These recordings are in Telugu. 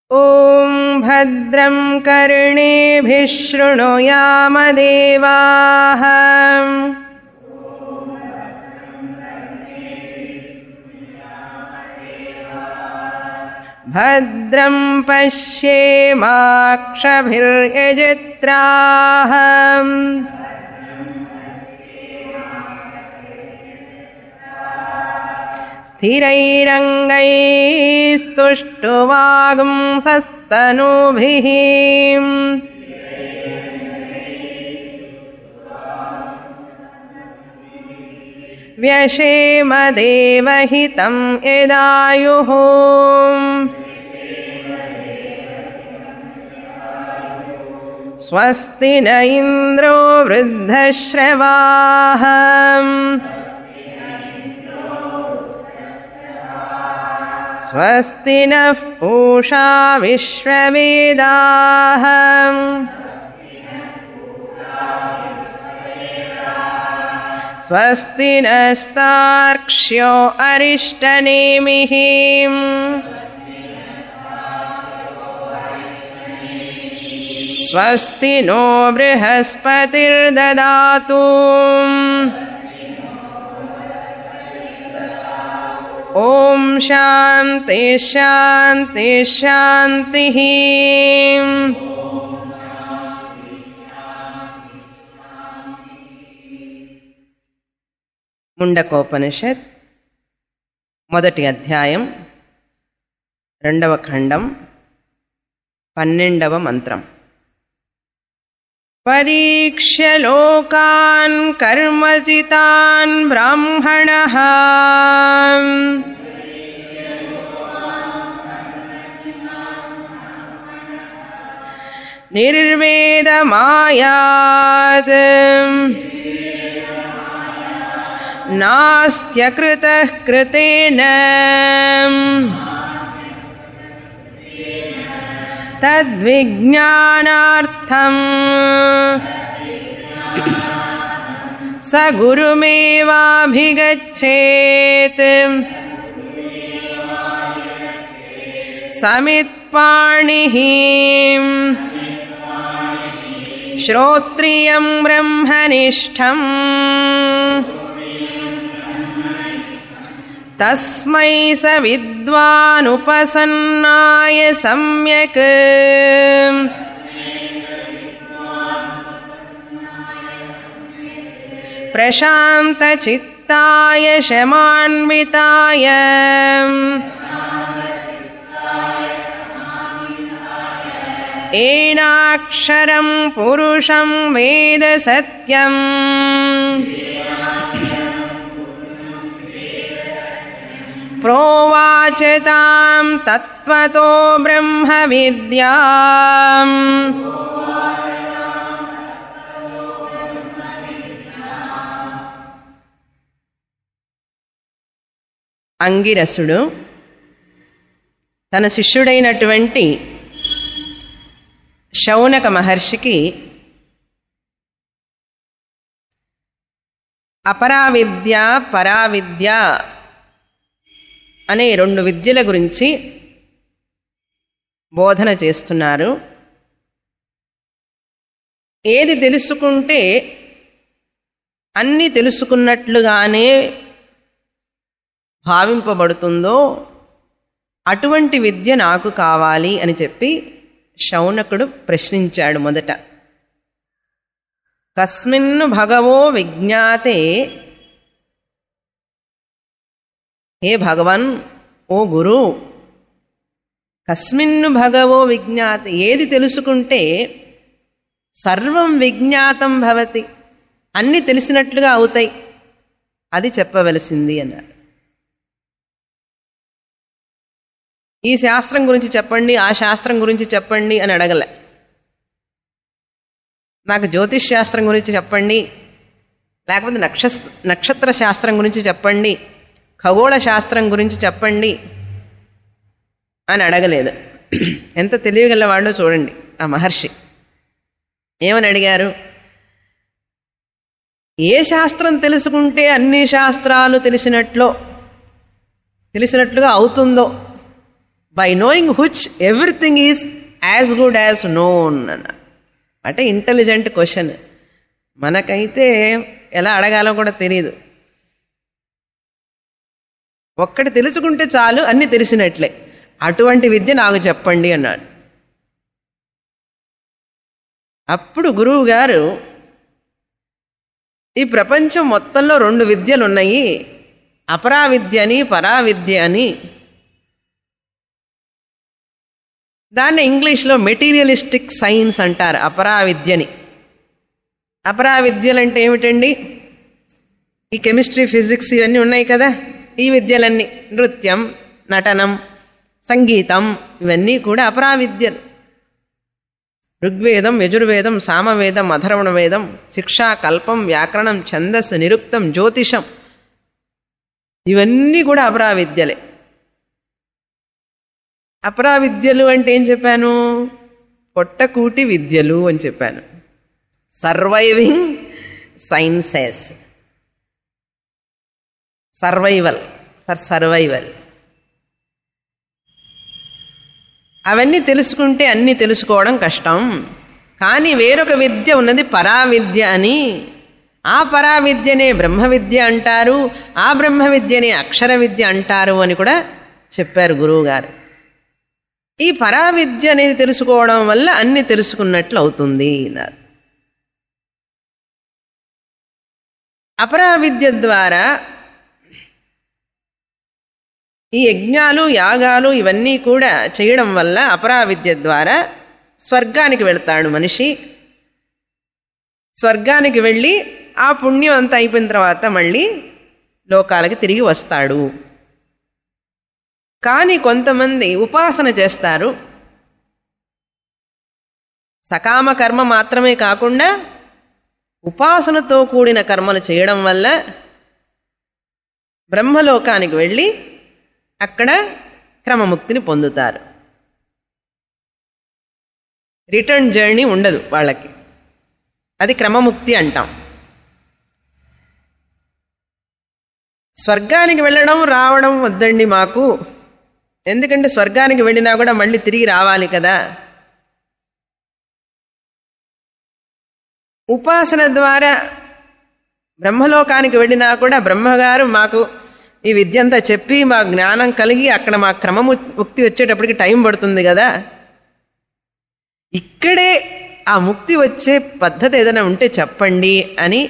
ఓం భద్రం కర్ణేభిః శృణుయామ దేవాః భద్రం పశ్యేమాక్షభిర్యజత్రాః స్థిరైరంగైస్తుష్టువాగుంసస్తనూభిః వ్యశేమ దేవహితం యదాయుః స్వస్తి న ఇంద్రో వృద్ధశ్రవాః స్వస్తి నః పూషా విశ్వవేదాః స్వస్తి నస్తార్క్ష్యో అరిష్టనేమిః స్వస్తి నో బృహస్పతిర్దదాతు ఓం శాంతి శాంతి శాంతిః ముండకోపనిషత్ మొదటి అధ్యాయం రెండవ ఖండం 12వ మంత్రం. పరీక్ష్య లోకాన్ కర్మజితాన్ బ్రాహ్మణః నిర్వేదమాయాత్ నాస్త్యకృతః కృతేన తద్విజ్ఞానార్థం స గురుమేవాభిగచ్ఛేత్ సమిత్పాణిః శ్రోత్రియం బ్రహ్మనిష్టం తస్మై స విద్వానుపసన్నాయ సమ్యక్ ప్రశాంతచిత్తాయ శమాన్వితాయ ఏనాక్షరం పురుషం వేద సత్యం ప్రోవాచ తాం తత్వతో బ్రహ్మ విద్యాం అంగిరసుడు తన శిష్యుడైనటువంటి శౌనక మహర్షికి అపరావిద్య పరావిద్య అనే 2 విద్యల గురించి బోధన చేస్తున్నారు. ఏది తెలుసుకుంటే అన్నీ తెలుసుకున్నట్లుగానే భావింపబడుతుందో అటువంటి విద్య నాకు కావాలి అని చెప్పి శౌనకుడు ప్రశ్నించాడు. మొదట కస్మిన్ను భగవో విజ్ఞాతే, హే భగవన్, ఓ గురు, కస్మిన్ను భగవో విజ్ఞాతే, ఏది తెలుసుకుంటే సర్వం విజ్ఞాతం భవతి, అన్నీ తెలిసినట్లుగా అవుతాయి, అది చెప్పవలసింది అన్నాడు. ఈ శాస్త్రం గురించి చెప్పండి, ఆ శాస్త్రం గురించి చెప్పండి అని అడగలే. నాకు జ్యోతిష్ శాస్త్రం గురించి చెప్పండి, లేకపోతే నక్షత్ర శాస్త్రం గురించి చెప్పండి, ఖగోళ శాస్త్రం గురించి చెప్పండి అని అడగలేదు. ఎంత తెలియగలవాడో చూడండి ఆ మహర్షి. ఏమని అడిగారు? ఏ శాస్త్రం తెలుసుకుంటే అన్ని శాస్త్రాలు తెలిసినట్లుగా అవుతుందో, by knowing which everything is as good as known అన్న. అంటే ఇంటెలిజెంట్ క్వశ్చన్. మనకైతే ఎలా అడగాలో కూడా తెలియదు. ఒక్కటి తెలుసుకుంటే చాలు, అన్ని తెలిసినట్లే. అటువంటి విద్య నాకు చెప్పండి అన్నాడు. అప్పుడు గురువు గారు, ఈ ప్రపంచం మొత్తంలో 2 విద్యలు ఉన్నాయి, అపరావిద్య అని పరావిద్య అని. దాన్ని ఇంగ్లీష్లో మెటీరియలిస్టిక్ సైన్స్ అంటారు అపరావిద్యని. అపరావిద్యలు అంటే ఏమిటండి? ఈ కెమిస్ట్రీ, ఫిజిక్స్ ఇవన్నీ ఉన్నాయి కదా, ఈ విద్యలన్నీ, నృత్యం, నటనం, సంగీతం, ఇవన్నీ కూడా అపరావిద్యలు. ఋగ్వేదం, యజుర్వేదం, సామవేదం, అథర్వణ వేదం, శిక్షా, కల్పం, వ్యాకరణం, ఛందస్సు, నిరుక్తం, జ్యోతిషం, ఇవన్నీ కూడా అపరావిద్యలే. అపరావిద్యలు అంటే ఏం చెప్పాను? పొట్టకూటి విద్యలు అని చెప్పాను. Surviving sciences, survival, for survival. అవన్నీ తెలుసుకుంటే అన్నీ తెలుసుకోవడం కష్టం. కానీ వేరొక విద్య ఉన్నది, పరావిద్య అని. ఆ పరావిద్యనే బ్రహ్మ విద్య అంటారు, ఆ బ్రహ్మ విద్యనే అక్షర విద్య అంటారు అని కూడా చెప్పారు గురువు గారు. ఈ పరావిద్య అనేది తెలుసుకోవడం వల్ల అన్ని తెలుసుకున్నట్లు అవుతుంది అన్నారు. అపరావిద్య ద్వారా ఈ యజ్ఞాలు, యాగాలు ఇవన్నీ కూడా చేయడం వల్ల అపరావిద్య ద్వారా స్వర్గానికి వెళతాడు మనిషి. స్వర్గానికి వెళ్ళి ఆ పుణ్యం అంతా అయిపోయిన తర్వాత మళ్ళీ లోకాలకి తిరిగి వస్తాడు. కానీ కొంతమంది ఉపాసన చేస్తారు. సకామ కర్మ మాత్రమే కాకుండా ఉపాసనతో కూడిన కర్మలు చేయడం వల్ల బ్రహ్మలోకానికి వెళ్ళి అక్కడ క్రమముక్తిని పొందుతారు. రిటర్న్ జర్నీ ఉండదు వాళ్ళకి, అది క్రమముక్తి అంటాం. స్వర్గానికి వెళ్ళడం రావడం వద్దండి మాకు, ఎందుకంటే స్వర్గానికి వెళ్ళినా కూడా మళ్ళీ తిరిగి రావాలి కదా. ఉపాసన ద్వారా బ్రహ్మలోకానికి వెళ్ళినా కూడా బ్రహ్మగారు మాకు ఈ విద్య అంతా చెప్పి మా జ్ఞానం కలిగి అక్కడ మా క్రమముక్తి వచ్చేటప్పటికి టైం పడుతుంది కదా. ఇక్కడే ఆ ముక్తి వచ్చే పద్ధతి ఏదైనా ఉంటే చెప్పండి అని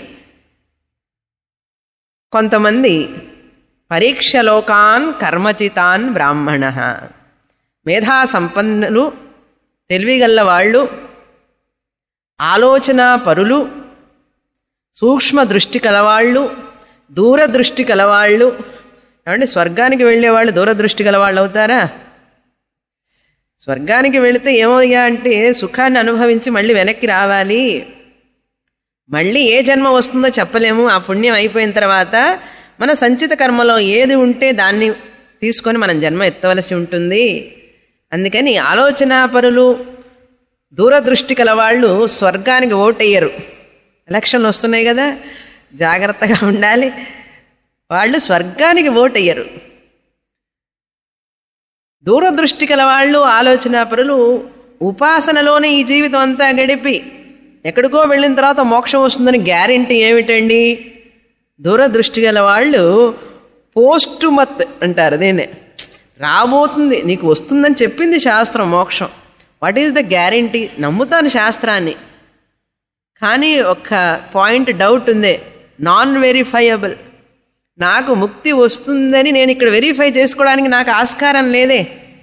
కొంతమంది పరీక్షలోకాన్ కర్మచితాన్ బ్రాహ్మణ, మేధా సంపన్నులు, తెలివిగల్ల వాళ్ళు, ఆలోచన పరులు, సూక్ష్మ దృష్టి కలవాళ్ళు, దూరదృష్టి కలవాళ్ళు. ఏమంటే స్వర్గానికి వెళ్ళేవాళ్ళు దూరదృష్టి గలవాళ్ళు అవుతారా? స్వర్గానికి వెళితే ఏమయ్యా అంటే సుఖాన్ని అనుభవించి మళ్ళీ వెనక్కి రావాలి. మళ్ళీ ఏ జన్మ వస్తుందో చెప్పలేము. ఆ పుణ్యం అయిపోయిన తర్వాత మన సంచిత కర్మలో ఏది ఉంటే దాన్ని తీసుకొని మనం జన్మ ఎత్తవలసి ఉంటుంది. అందుకని ఆలోచనాపరులు, దూరదృష్టి కలవాళ్ళు స్వర్గానికి ఓటెయ్యరు. ఎలక్షన్లు వస్తున్నాయి కదా, జాగ్రత్తగా ఉండాలి. వాళ్ళు స్వర్గానికి ఓటెయ్యరు. దూరదృష్టి కలవాళ్ళు, ఆలోచనాపరులు ఉపాసనలోనే ఈ జీవితం అంతా గడిపి ఎక్కడికో వెళ్ళిన తర్వాత మోక్షం వస్తుందని గ్యారెంటీ ఏమిటండి? దూరదృష్టి గల వాళ్ళు పోస్ట్ మత్ అంటారు దీన్నే. రాబోతుంది, నీకు వస్తుందని చెప్పింది శాస్త్రం మోక్షం. What is the guarantee? నమ్ముతాను శాస్త్రాన్ని, కానీ ఒక పాయింట్ డౌట్ ఉంది, నాన్ వెరిఫైయబుల్. నాకు ముక్తి వస్తుందని నేను ఇక్కడ వెరిఫై చేసుకోవడానికి నాకు ఆస్కారం లేదే.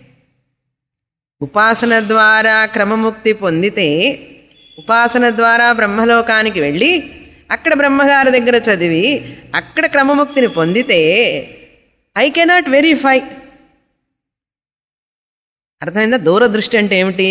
ఉపాసన ద్వారా క్రమముక్తి పొందితే, ఉపాసన ద్వారా బ్రహ్మలోకానికి వెళ్ళి అక్కడ బ్రహ్మగారి దగ్గర చదివి అక్కడ క్రమముక్తిని పొందితే ఐ కెనాట్ వెరిఫై. అర్థమైందా? దూరదృష్టి అంటే ఏమిటి?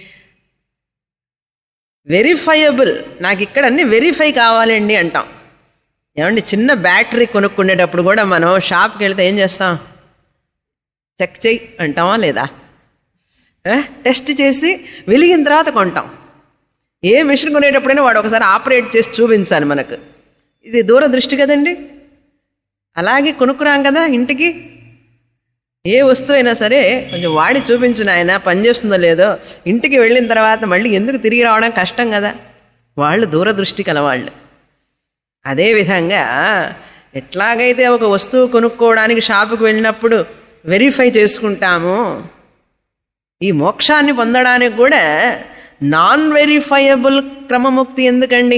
వెరిఫైయబుల్. నాకు ఇక్కడ అన్ని వెరిఫై కావాలండి అంటాం. ఏమండి, చిన్న బ్యాటరీ కొనుక్కునేటప్పుడు కూడా మనం షాప్కి వెళ్తే ఏం చేస్తాం? చెక్ చెయ్యి అంటామా లేదా? టెస్ట్ చేసి వెలిగిన తర్వాత కొంటాం. ఏ మిషన్ కొనేటప్పుడైనా వాడు ఒకసారి ఆపరేట్ చేసి చూపించాలి మనకు. ఇది దూరదృష్టి కదండి. అలాగే కొనుక్కురాం కదా ఇంటికి. ఏ వస్తువు అయినా సరే కొంచెం వాడి చూపించు నాయన, పనిచేస్తుందో లేదో. ఇంటికి వెళ్ళిన తర్వాత మళ్ళీ ఎందుకు తిరిగి రావడం కష్టం కదా. వాళ్ళు దూరదృష్టి కలవాళ్ళు. అదేవిధంగా ఎట్లాగైతే ఒక వస్తువు కొనుక్కోవడానికి షాపుకి వెళ్ళినప్పుడు వెరిఫై చేసుకుంటామో, ఈ మోక్షాన్ని పొందడానికి కూడా నాన్ వెరిఫైయబుల్ క్రమముక్తి ఎందుకండి?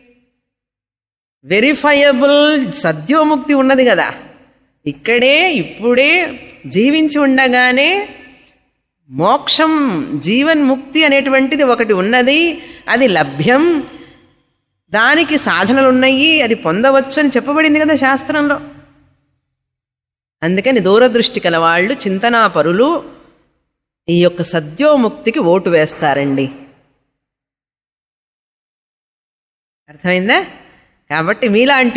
వెరిఫైయబుల్ సద్యోముక్తి ఉన్నది కదా. ఇక్కడే ఇప్పుడే జీవించి ఉండగానే మోక్షం, జీవన్ముక్తి అనేటువంటిది ఒకటి ఉన్నది. అది లభ్యం, దానికి సాధనలు ఉన్నాయి, అది పొందవచ్చు అని చెప్పబడింది కదా శాస్త్రంలో. అందుకని దూరదృష్టి కలవాళ్ళు, చింతనాపరులు ఈ యొక్క సద్యోముక్తికి ఓటు వేస్తారండి. అర్థమైందా? కాబట్టి మీలాంటి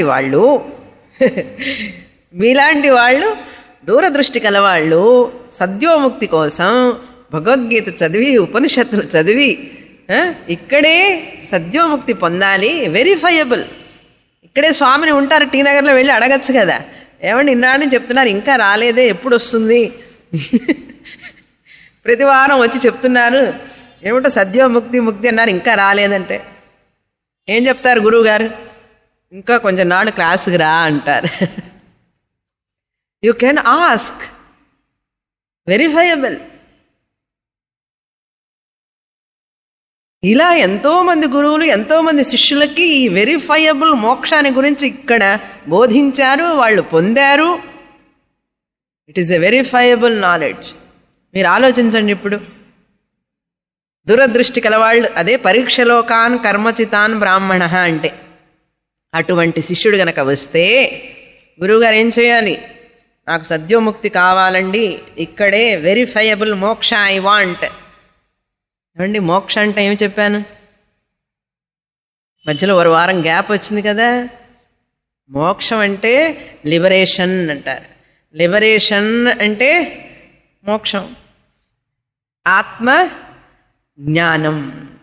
వాళ్ళు దూరదృష్టి కలవాళ్ళు సద్యోముక్తి కోసం భగవద్గీత చదివి, ఉపనిషత్తులు చదివి ఇక్కడే సద్యోముక్తి పొందాలి. వెరిఫైయబుల్. ఇక్కడే స్వామిని ఉంటారు, టీ నగర్లో వెళ్ళి అడగచ్చు కదా, ఏమండి ఇన్నాడని చెప్తున్నారు ఇంకా రాలేదే, ఎప్పుడు వస్తుంది? ప్రతి వారం వచ్చి చెప్తున్నారు ఏమిటో సద్యోముక్తి ముక్తి అన్నారు, ఇంకా రాలేదంటే ఏం చెప్తారు గురువు గారు? ఇంకా కొంచెం నాడు క్లాసుకు రా అంటారు. You can ask. వెరిఫైయబుల్. ఇలా ఎంతోమంది గురువులు, ఎంతోమంది శిష్యులకి ఈ వెరిఫైయబుల్ మోక్షాన్ని గురించి ఇక్కడ బోధించారు, వాళ్ళు పొందారు. It is a verifiable knowledge. మీరు ఆలోచించండి. ఇప్పుడు దురదృష్టి కలవాళ్ళు, అదే పరీక్షలోకాన్ కర్మచితాన్ బ్రాహ్మణ అంటే, అటువంటి శిష్యుడు గనక వస్తే గురువుగారు ఏం చేయాలి? నాకు సద్యోముక్తి కావాలండి, ఇక్కడే వెరిఫైయబుల్ మోక్ష ఐ వాంట్. ఏమండి మోక్ష అంటే ఏమి చెప్పాను? మధ్యలో ఒక వారం గ్యాప్ వచ్చింది కదా. మోక్షం అంటే లిబరేషన్ అంటారు. లిబరేషన్ అంటే మోక్షం, ఆత్మ జ్ఞానం.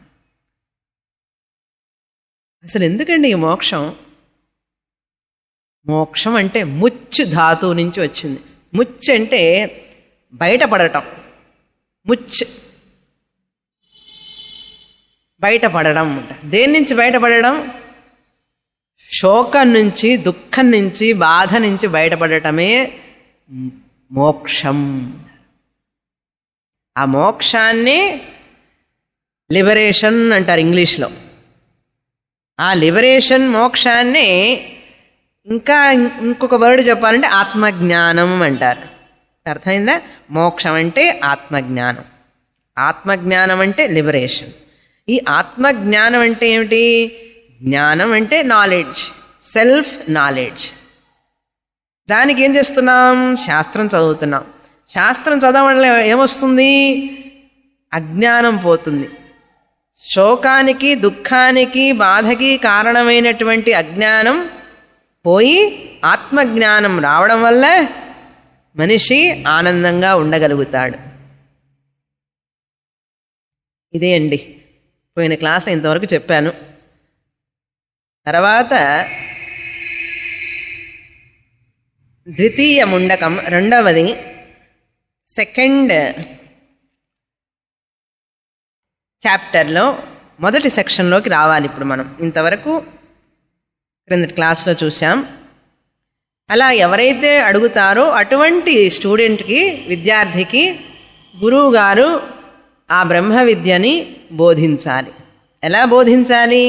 అసలు ఎందుకండి ఈ మోక్షం? మోక్షం అంటే ముచ్ ధాతువు నుంచి వచ్చింది. ముచ్ అంటే బయటపడటం. ముచ్ బయటపడడం. దేని నుంచి బయటపడడం? శోకం నుంచి, దుఃఖం నుంచి, బాధ నుంచి బయటపడటమే మోక్షం. ఆ మోక్షాన్ని లిబరేషన్ అంటారు ఇంగ్లీష్లో. ఆ లిబరేషన్ మోక్షాన్ని ఇంకా ఇంకొక వర్డ్ చెప్పాలంటే ఆత్మజ్ఞానం అంటారు. అర్థమైందా? మోక్షం అంటే ఆత్మజ్ఞానం, ఆత్మజ్ఞానం అంటే లిబరేషన్. ఈ ఆత్మజ్ఞానం అంటే ఏమిటి? జ్ఞానం అంటే నాలెడ్జ్, సెల్ఫ్ నాలెడ్జ్. దానికి ఏం చేస్తున్నాం? శాస్త్రం చదువుతున్నాం. శాస్త్రం చదవడం వల్ల ఏమొస్తుంది? అజ్ఞానం పోతుంది. శోకానికి, దుఃఖానికి, బాధకి కారణమైనటువంటి అజ్ఞానం పోయి ఆత్మజ్ఞానం రావడం వల్ల మనిషి ఆనందంగా ఉండగలుగుతాడు. ఇదే అండి పోయిన క్లాస్లో ఇంతవరకు చెప్పాను. తర్వాత ద్వితీయ ముండకం, రెండవది, సెకండ్ చాప్టర్లో మొదటి సెక్షన్లోకి రావాలి ఇప్పుడు మనం. ఇంతవరకు క్రిందటి క్లాస్లో చూసాం. అలా ఎవరైతే అడుగుతారో అటువంటి స్టూడెంట్కి, విద్యార్థికి గురువు గారు ఆ బ్రహ్మ విద్యని బోధించాలి. ఎలా బోధించాలి?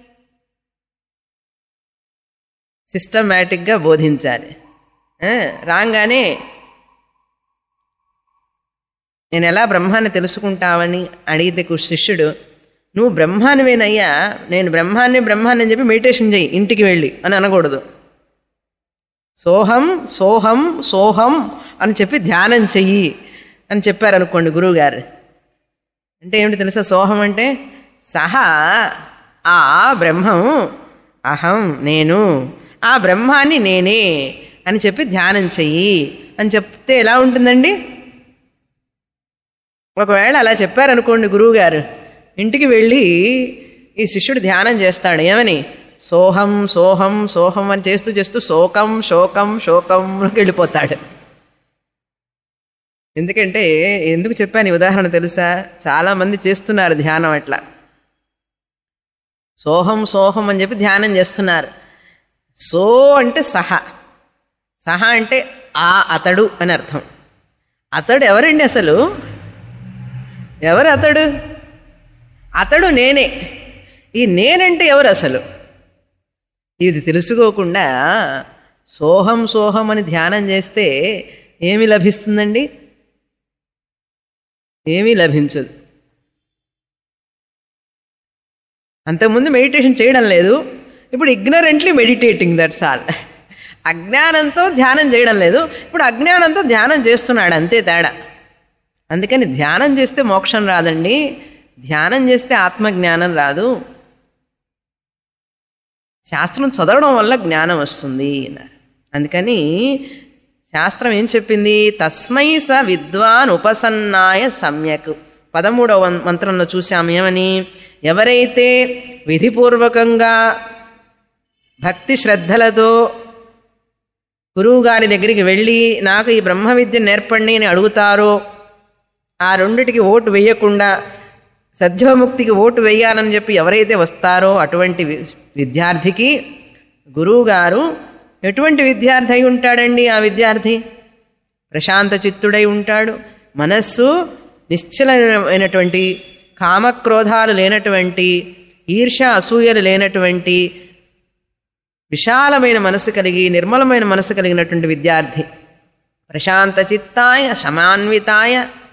సిస్టమేటిక్గా బోధించాలి. రాగానే నేను ఎలా బ్రహ్మాన్ని తెలుసుకుంటావని అడిగితే శిష్యుడు, నువ్వు బ్రహ్మానివేనయ్యా, నేను బ్రహ్మాన్ని అని చెప్పి మెడిటేషన్ చెయ్యి ఇంటికి వెళ్ళి అని అనకూడదు. సోహం సోహం సోహం అని చెప్పి ధ్యానం చెయ్యి అని చెప్పారనుకోండి గురువుగారు. అంటే ఏమిటి తెలుసా? సోహం అంటే సహా ఆ బ్రహ్మం, అహం నేను, ఆ బ్రహ్మాన్ని నేనే అని చెప్పి ధ్యానం చెయ్యి అని చెప్తే ఎలా ఉంటుందండి? ఒకవేళ అలా చెప్పారనుకోండి గురువుగారు, ఇంటికి వెళ్ళి ఈ శిష్యుడు ధ్యానం చేస్తాడు. ఏమని? సోహం సోహం సోహం అని చేస్తూ చేస్తూ శోకం శోకం శోకంలోకి వెళ్ళిపోతాడు. ఎందుకంటే ఎందుకు చెప్పాను ఈ ఉదాహరణ తెలుసా? చాలామంది చేస్తున్నారు ధ్యానం అట్లా, సోహం సోహం అని చెప్పి ధ్యానం చేస్తున్నారు. సో అంటే సహ, సహ అంటే అతడు అని అర్థం. అతడు ఎవరండి అసలు? ఎవరు అతడు? అతడు నేనే. ఈ నేనంటే ఎవరు అసలు? ఇది తెలుసుకోకుండా సోహం సోహం అని ధ్యానం చేస్తే ఏమి లభిస్తుందండి? ఏమీ లభించదు. అంతకుముందు మెడిటేషన్ చేయడం లేదు, ఇప్పుడు ఇగ్నరెంట్లీ మెడిటేటింగ్, దట్స్ ఆల్. అజ్ఞానంతో ధ్యానం చేయడం లేదు, ఇప్పుడు అజ్ఞానంతో ధ్యానం చేస్తున్నాడు, అంతే తేడా. అందుకని ధ్యానం చేస్తే మోక్షం రాదండి, ధ్యానం చేస్తే ఆత్మజ్ఞానం రాదు. శాస్త్రం చదవడం వల్ల జ్ఞానం వస్తుంది. అందుకని శాస్త్రం ఏం చెప్పింది? తస్మై స విద్వాన్ ఉపసన్నాయ సమ్యక్. 13వ మంత్రంలో చూసాము ఏమని? ఎవరైతే విధిపూర్వకంగా భక్తి శ్రద్ధలతో గురువు గారి దగ్గరికి వెళ్ళి నాకు ఈ బ్రహ్మ విద్య నేర్పండి అని అడుగుతారో, ఆ రెండిటికి ఓటు వేయకుండా సద్యోముక్తికి ఓటు వేయాలని చెప్పి ఎవరైతే వస్తారో అటువంటి విద్యార్థికి గురువుగారు ఎటువంటి విద్యార్థి అయి ఉంటాడండి? ఆ విద్యార్థి ప్రశాంత చిత్తుడై ఉంటాడు, మనస్సు నిశ్చలమైనటువంటి, కామక్రోధాలు లేనటువంటి, ఈర్ష అసూయలు లేనటువంటి, విశాలమైన మనసు కలిగి నిర్మలమైన మనసు కలిగినటువంటి విద్యార్థి. ప్రశాంత చిత్తాయ శమాన్వితాయ.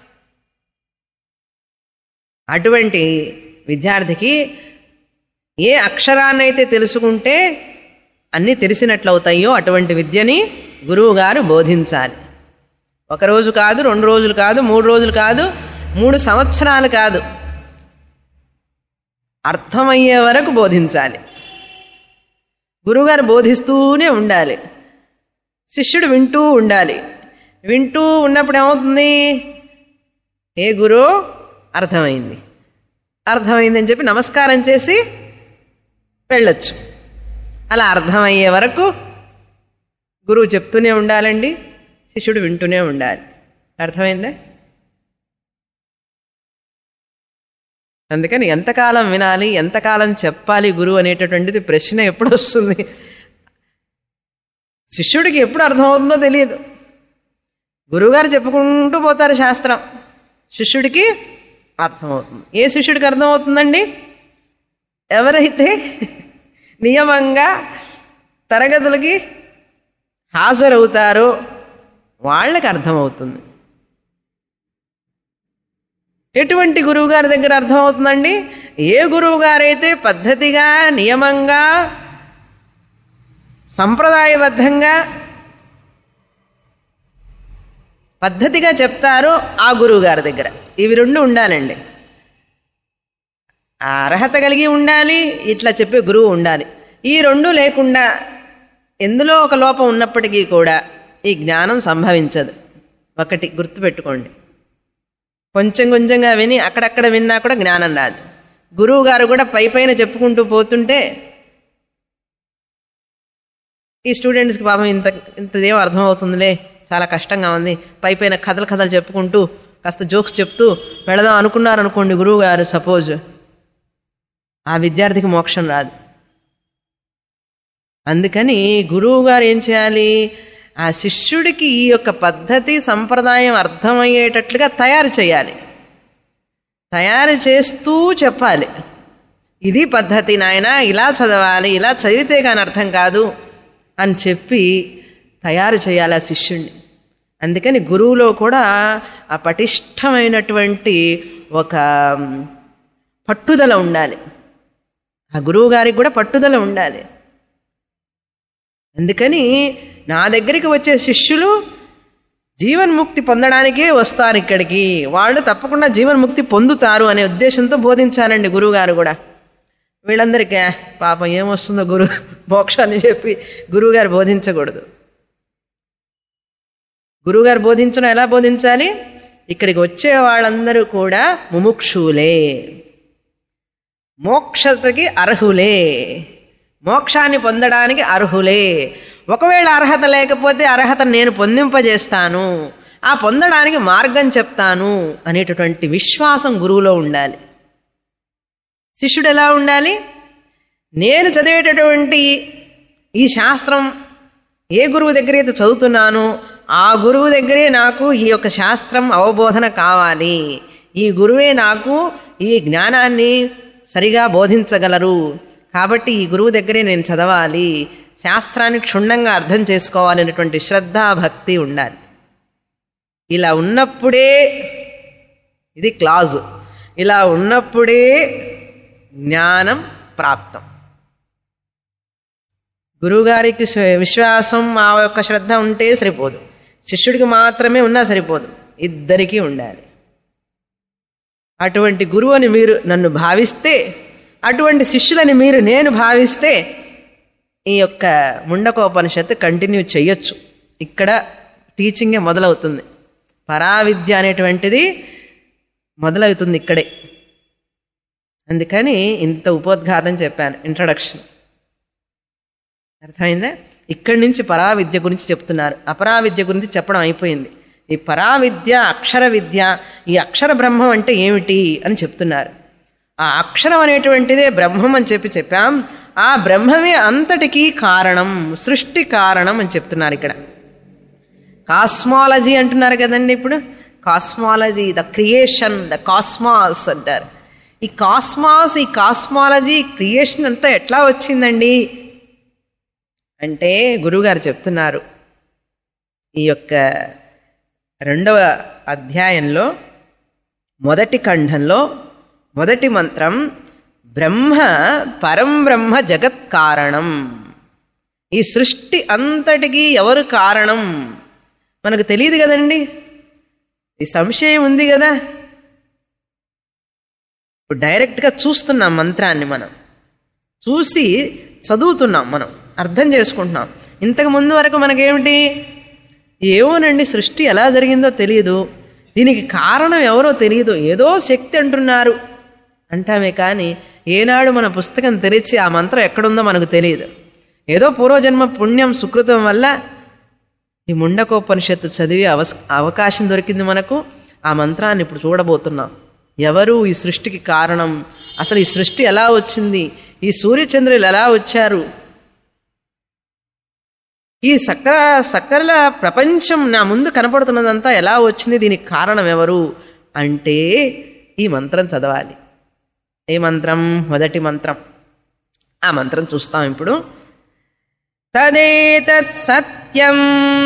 అటువంటి విద్యార్థికి ఏ అక్షరాన్నైతే తెలుసుకుంటే అన్నీ తెలిసినట్లవుతాయో అటువంటి విద్యని గురువుగారు బోధించాలి. ఒకరోజు కాదు, 2 రోజులు కాదు, 3 రోజులు కాదు, 3 సంవత్సరాలు కాదు, అర్థమయ్యే వరకు బోధించాలి. గురువుగారు బోధిస్తూనే ఉండాలి, శిష్యుడు వింటూ ఉండాలి. వింటూ ఉన్నప్పుడు ఏమవుతుంది? ఏ గురు అర్థమైంది, అర్థమైందని చెప్పి నమస్కారం చేసి వెళ్ళొచ్చు. అలా అర్థమయ్యే వరకు గురువు చెప్తూనే ఉండాలండి, శిష్యుడు వింటూనే ఉండాలి. అర్థమైందా? అందుకని ఎంతకాలం వినాలి, ఎంతకాలం చెప్పాలి గురువు అనేటటువంటిది ప్రశ్న ఎప్పుడు వస్తుంది? శిష్యుడికి ఎప్పుడు అర్థమవుతుందో తెలియదు. గురువుగారు చెప్పుకుంటూ పోతారు శాస్త్రం, శిష్యుడికి అర్థమవుతుంది. ఏ శిష్యుడికి అర్థమవుతుందండి? ఎవరైతే నియమంగా తరగతులకి హాజరవుతారో వాళ్ళకి అర్థమవుతుంది. ఎటువంటి గురువుగారి దగ్గర అర్థమవుతుందండి? ఏ గురువుగారైతే పద్ధతిగా నియమంగా సంప్రదాయబద్ధంగా పద్ధతిగా చెప్తారో ఆ గురువుగారి దగ్గర. ఇవి 2 ఉండాలండి. ఆ అర్హత కలిగి ఉండాలి, ఇట్లా చెప్పే గురువు ఉండాలి. ఈ 2 లేకుండా ఎందులో ఒక లోపం ఉన్నప్పటికీ కూడా ఈ జ్ఞానం సంభవించదు. ఒకటి గుర్తుపెట్టుకోండి, కొంచెం కొంచెంగా విని అక్కడక్కడ విన్నా కూడా జ్ఞానం రాదు. గురువు గారు కూడా పైన చెప్పుకుంటూ పోతుంటే ఈ స్టూడెంట్స్కి పాపం ఇంతదేమో అర్థమవుతుందిలే, చాలా కష్టంగా ఉంది, పైన కథలు చెప్పుకుంటూ కాస్త జోక్స్ చెప్తూ వెళదాం అనుకున్నారనుకోండి గురువు గారు, సపోజ్, ఆ విద్యార్థికి మోక్షం రాదు. అందుకని గురువు గారు ఏం చేయాలి? ఆ శిష్యుడికి ఈ యొక్క పద్ధతి సంప్రదాయం అర్థమయ్యేటట్లుగా తయారు చేయాలి. తయారు చేస్తూ చెప్పాలి, ఇది పద్ధతి నాయనా, ఇలా చదవాలి, ఇలా చదివితే కానీ అర్థం కాదు అని చెప్పి తయారు చేయాలి ఆ శిష్యుణ్ణి. అందుకని గురువులో కూడా ఆ పటిష్టమైనటువంటి ఒక పట్టుదల ఉండాలి. ఆ గురువు గారికి కూడా పట్టుదల ఉండాలి. అందుకని నా దగ్గరికి వచ్చే శిష్యులు జీవన్ముక్తి పొందడానికే వస్తారు ఇక్కడికి, వాళ్ళు తప్పకుండా జీవన్ముక్తి పొందుతారు అనే ఉద్దేశంతో బోధించాలండి గురువుగారు కూడా. వీళ్ళందరికీ పాపం ఏమొస్తుందో మోక్షాన్ని చెప్పి గురువుగారు బోధించకూడదు. గురువుగారు బోధించడం ఎలా బోధించాలి? ఇక్కడికి వచ్చే వాళ్ళందరూ కూడా ముముక్షులే, మోక్షతకి అర్హులే, మోక్షాన్ని పొందడానికి అర్హులే. ఒకవేళ అర్హత లేకపోతే అర్హత నేను పొందింపజేస్తాను, ఆ పొందడానికి మార్గం చెప్తాను అనేటటువంటి విశ్వాసం గురువులో ఉండాలి. శిష్యుడు ఎలా ఉండాలి? నేను చదివేటటువంటి ఈ శాస్త్రం ఏ గురువు దగ్గర అయితే చదువుతున్నానో ఆ గురువు దగ్గరే నాకు ఈ యొక్క శాస్త్రం అవబోధన కావాలి, ఈ గురువే నాకు ఈ జ్ఞానాన్ని సరిగా బోధించగలరు, కాబట్టి ఈ గురువు దగ్గరే నేను చదవాలి, శాస్త్రాన్ని క్షుణ్ణంగా అర్థం చేసుకోవాలనేటువంటి శ్రద్ధ భక్తి ఉండాలి. ఇలా ఉన్నప్పుడే, ఇది క్లాజు, ఇలా ఉన్నప్పుడే జ్ఞానం ప్రాప్తం. గురువుగారికి విశ్వాసం ఆ యొక్క శ్రద్ధ ఉంటే సరిపోదు, శిష్యుడికి మాత్రమే ఉన్నా సరిపోదు, ఇద్దరికీ ఉండాలి. అటువంటి గురువు అని మీరు నన్ను భావిస్తే, అటువంటి శిష్యులని నేను భావిస్తే ఈ యొక్క ముండకోపనిషత్తు కంటిన్యూ చేయొచ్చు. ఇక్కడ టీచింగే మొదలవుతుంది, పరావిద్య అనేటువంటిది మొదలవుతుంది ఇక్కడే. అందుకని ఇంత ఉపోద్ఘాతం చెప్పాను, ఇంట్రడక్షన్. అర్థమైందా? ఇక్కడి నుంచి పరావిద్య గురించి చెప్తున్నారు, అపరావిద్య గురించి చెప్పడం అయిపోయింది. ఈ పరావిద్య, అక్షర విద్య, ఈ అక్షర బ్రహ్మం అంటే ఏమిటి అని చెప్తున్నారు. ఆ అక్షరం అనేటువంటిదే బ్రహ్మం అని చెప్పాం. ఆ బ్రహ్మమే అంతటికీ కారణం, సృష్టి కారణం అని చెప్తున్నారు ఇక్కడ. కాస్మాలజీ అంటున్నారు కదండి ఇప్పుడు, cosmology, the creation, the cosmos అంటారు. ఈ కాస్మాస్, ఈ కాస్మాలజీ, క్రియేషన్ అంతా ఎట్లా వచ్చిందండి అంటే గురువుగారు చెప్తున్నారు ఈ యొక్క 2వ అధ్యాయంలో మొదటి ఖండంలో మొదటి మంత్రం, బ్రహ్మ పరం బ్రహ్మ జగత్ కారణం. ఈ సృష్టి అంతటికీ ఎవరు కారణం మనకు తెలియదు కదండి, ఈ సంశయం ఉంది కదా. ఇప్పుడు డైరెక్ట్గా చూస్తున్నాం మంత్రాన్ని, మనం చూసి చదువుతున్నాం, మనం అర్థం చేసుకుంటున్నాం. ఇంతకు ముందు వరకు మనకేమిటి, ఏమోనండి సృష్టి ఎలా జరిగిందో తెలియదు, దీనికి కారణం ఎవరో తెలియదు, ఏదో శక్తి అంటున్నారు అంటామే, కానీ ఏనాడు మన పుస్తకం తెరిచి ఆ మంత్రం ఎక్కడుందో మనకు తెలియదు. ఏదో పూర్వజన్మ పుణ్యం సుకృతం వల్ల ఈ ముండకోపనిషత్తు చదివే అవకాశం దొరికింది మనకు. ఆ మంత్రాన్ని ఇప్పుడు చూడబోతున్నాం. ఎవరు ఈ సృష్టికి కారణం, అసలు ఈ సృష్టి ఎలా వచ్చింది, ఈ సూర్యచంద్రులు ఎలా వచ్చారు, ఈ సకల ప్రపంచం నా ముందు కనపడుతున్నదంతా ఎలా వచ్చింది, దీనికి కారణం ఎవరు అంటే ఈ మంత్రం చదవాలి. ఏ మంత్రం? మొదటి మంత్రం. ఆ మంత్రం చూస్తాం ఇప్పుడు. తదేతత్ సత్యం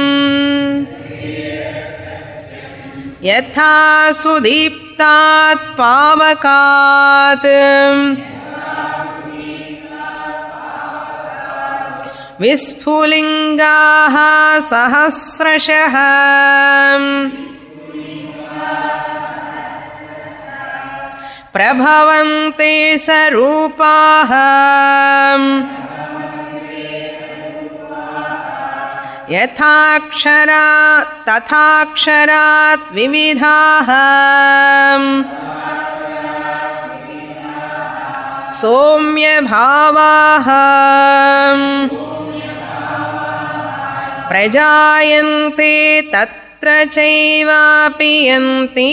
యథా సుదీప్తాత్ పావకాత్ విస్ఫులింగాః సహస్రశః ప్రభవంతే సరూపాః యథాక్షరాత్ తథాక్షరాత్ వివిధాః సౌమ్యభావాః ప్రజాయంతే తత్ర చైవాపి యంతి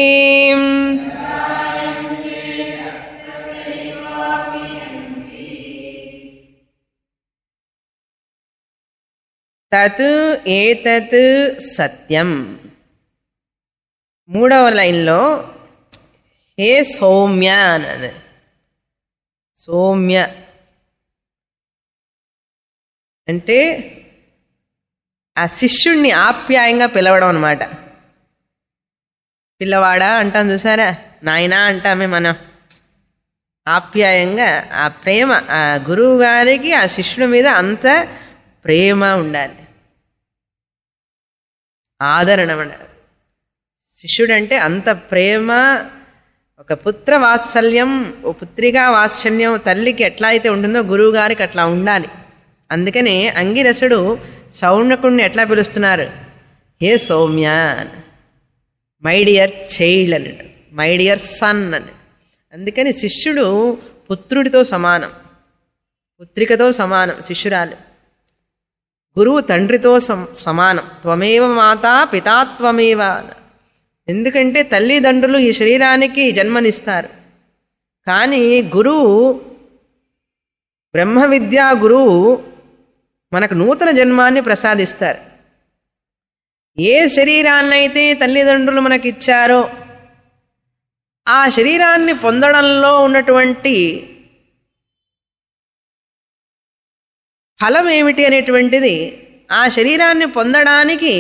తత్ ఏతత్ సత్యం. 3వ లైన్లో హే సౌమ్య అన్నది. సౌమ్య అంటే ఆ శిష్యుణ్ణి ఆప్యాయంగా పిలవడం అన్నమాట. పిల్లవాడా అంటాం చూసారా, నాయనా అంటామే మనం. ఆప్యాయంగా ఆ ప్రేమ, ఆ గురువు గారికి ఆ శిష్యుడి మీద అంత ప్రేమ ఉండాలి, ఆదరణ ఉండాలి. శిష్యుడంటే అంత ప్రేమ, ఒక పుత్ర వాత్సల్యం, ఓ పుత్రికా వాత్సల్యం తల్లికి ఎట్లా అయితే ఉంటుందో గురువు గారికి అట్లా ఉండాలి. అందుకని అంగిరసుడు సౌనకుణ్ణి ఎట్లా పిలుస్తున్నారు, హే సౌమ్య, మై డియర్ చైల్డ్ అని, మై డియర్ సన్ అని. అందుకని శిష్యుడు పుత్రుడితో సమానం, పుత్రికతో సమానం శిష్యురాలు. గురువు తండ్రితో సమానం. త్వమేవ మాతా పితా త్వమేవ. ఎందుకంటే తల్లిదండ్రులు ఈ శరీరానికి జన్మనిస్తారు, కానీ గురువు, బ్రహ్మ విద్యా గురువు మనకు నూతన జన్మాన్ని ప్రసాదిస్తారు. ఏ శరీరాన్నైతే తల్లిదండ్రులు మనకిచ్చారో ఆ శరీరాన్ని పొందడంలో ఉన్నటువంటి ఫలం ఏమిటి అనేటువంటిది, ఆ శరీరాన్ని పొందడానికి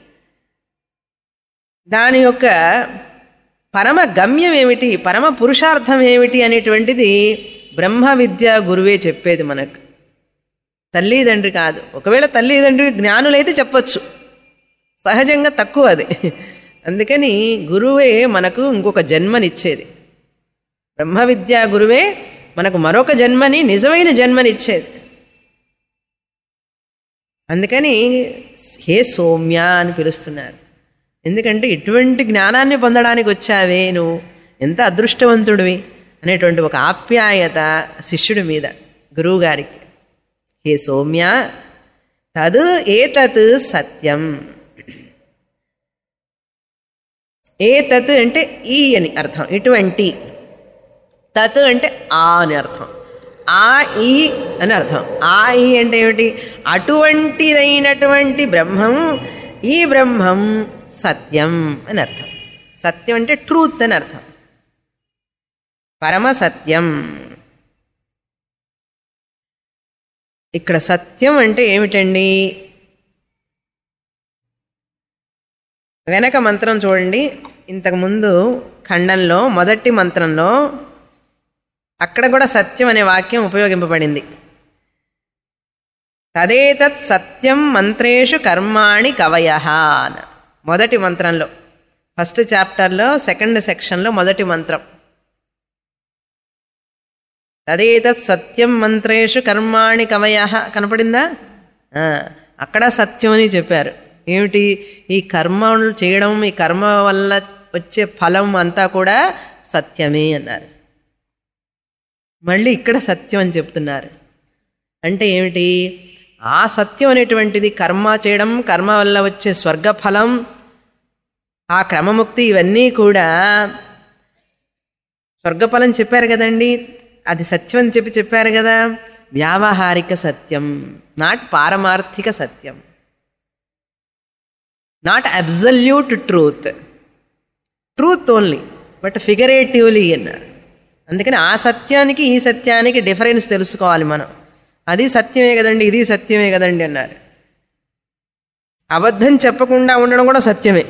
దాని యొక్క పరమ గమ్యం ఏమిటి, పరమ పురుషార్థం ఏమిటి అనేటువంటిది బ్రహ్మ విద్యా గురువే చెప్పేది మనకు, తల్లిదండ్రి కాదు. ఒకవేళ తల్లిదండ్రి జ్ఞానులైతే చెప్పొచ్చు, సహజంగా తక్కువ అది. అందుకని గురువే మనకు ఇంకొక జన్మనిచ్చేది. బ్రహ్మ విద్యా గురువే మనకు మరొక జన్మని, నిజమైన జన్మనిచ్చేది. అందుకని హే సౌమ్య అని పిలుస్తున్నారు. ఎందుకంటే ఇటువంటి జ్ఞానాన్ని పొందడానికి వచ్చావే, నువ్వు ఎంత అదృష్టవంతుడివి అనేటువంటి ఒక ఆప్యాయత శిష్యుడి మీద గురువు గారికి. హే సౌమ్య తద్ ఏతత్ సత్యం. ఏతత్ అంటే ఈ అని అర్థం, ఇటువంటి. తత్ అంటే ఆ అని అర్థం, ఆ ఈ అని అర్థం. ఆ ఈ అంటే ఏమిటి, అటువంటిదైనటువంటి బ్రహ్మం, ఈ బ్రహ్మం సత్యం అని అర్థం. సత్యం అంటే ట్రూత్ అని అర్థం, పరమ సత్యం. ఇక్కడ సత్యం అంటే ఏమిటండి, వెనక మంత్రం చూడండి. ఇంతకుముందు ఖండంలో మొదటి మంత్రంలో అక్కడ కూడా సత్యం అనే వాక్యం ఉపయోగింపబడింది. తదేతత్ సత్యం మంత్రేషు కర్మాణి కవయః. మొదటి మంత్రంలో, ఫస్ట్ చాప్టర్లో సెకండ్ సెక్షన్లో మొదటి మంత్రం. తదేతత్ సత్యం మంత్రేషు కర్మాణి కవయః కనపడిందా? అక్కడ సత్యం అని చెప్పారు. ఏమిటి, ఈ కర్మలు చేయడం, ఈ కర్మ వల్ల వచ్చే ఫలం అంతా కూడా సత్యమే అన్నారు. మళ్ళీ ఇక్కడ సత్యం అని చెప్తున్నారు. అంటే ఏమిటి, ఆ సత్యం అనేటువంటిది కర్మ చేయడం, కర్మ వల్ల వచ్చే స్వర్గఫలం, ఆ క్రమముక్తి, ఇవన్నీ కూడా స్వర్గఫలం చెప్పారు కదండి, అది సత్యం అని చెప్పారు కదా. వ్యావహారిక సత్యం, నాట్ పారమార్థిక సత్యం, not absolute truth, truth only but figuratively అన్నారు. అందుకని ఆ సత్యానికి ఈ సత్యానికి డిఫరెన్స్ తెలుసుకోవాలి మనం. అది సత్యమే కదండి, ఇది సత్యమే కదండి అన్నారు. అబద్ధం చెప్పకుండా ఉండడం కూడా సత్యమే.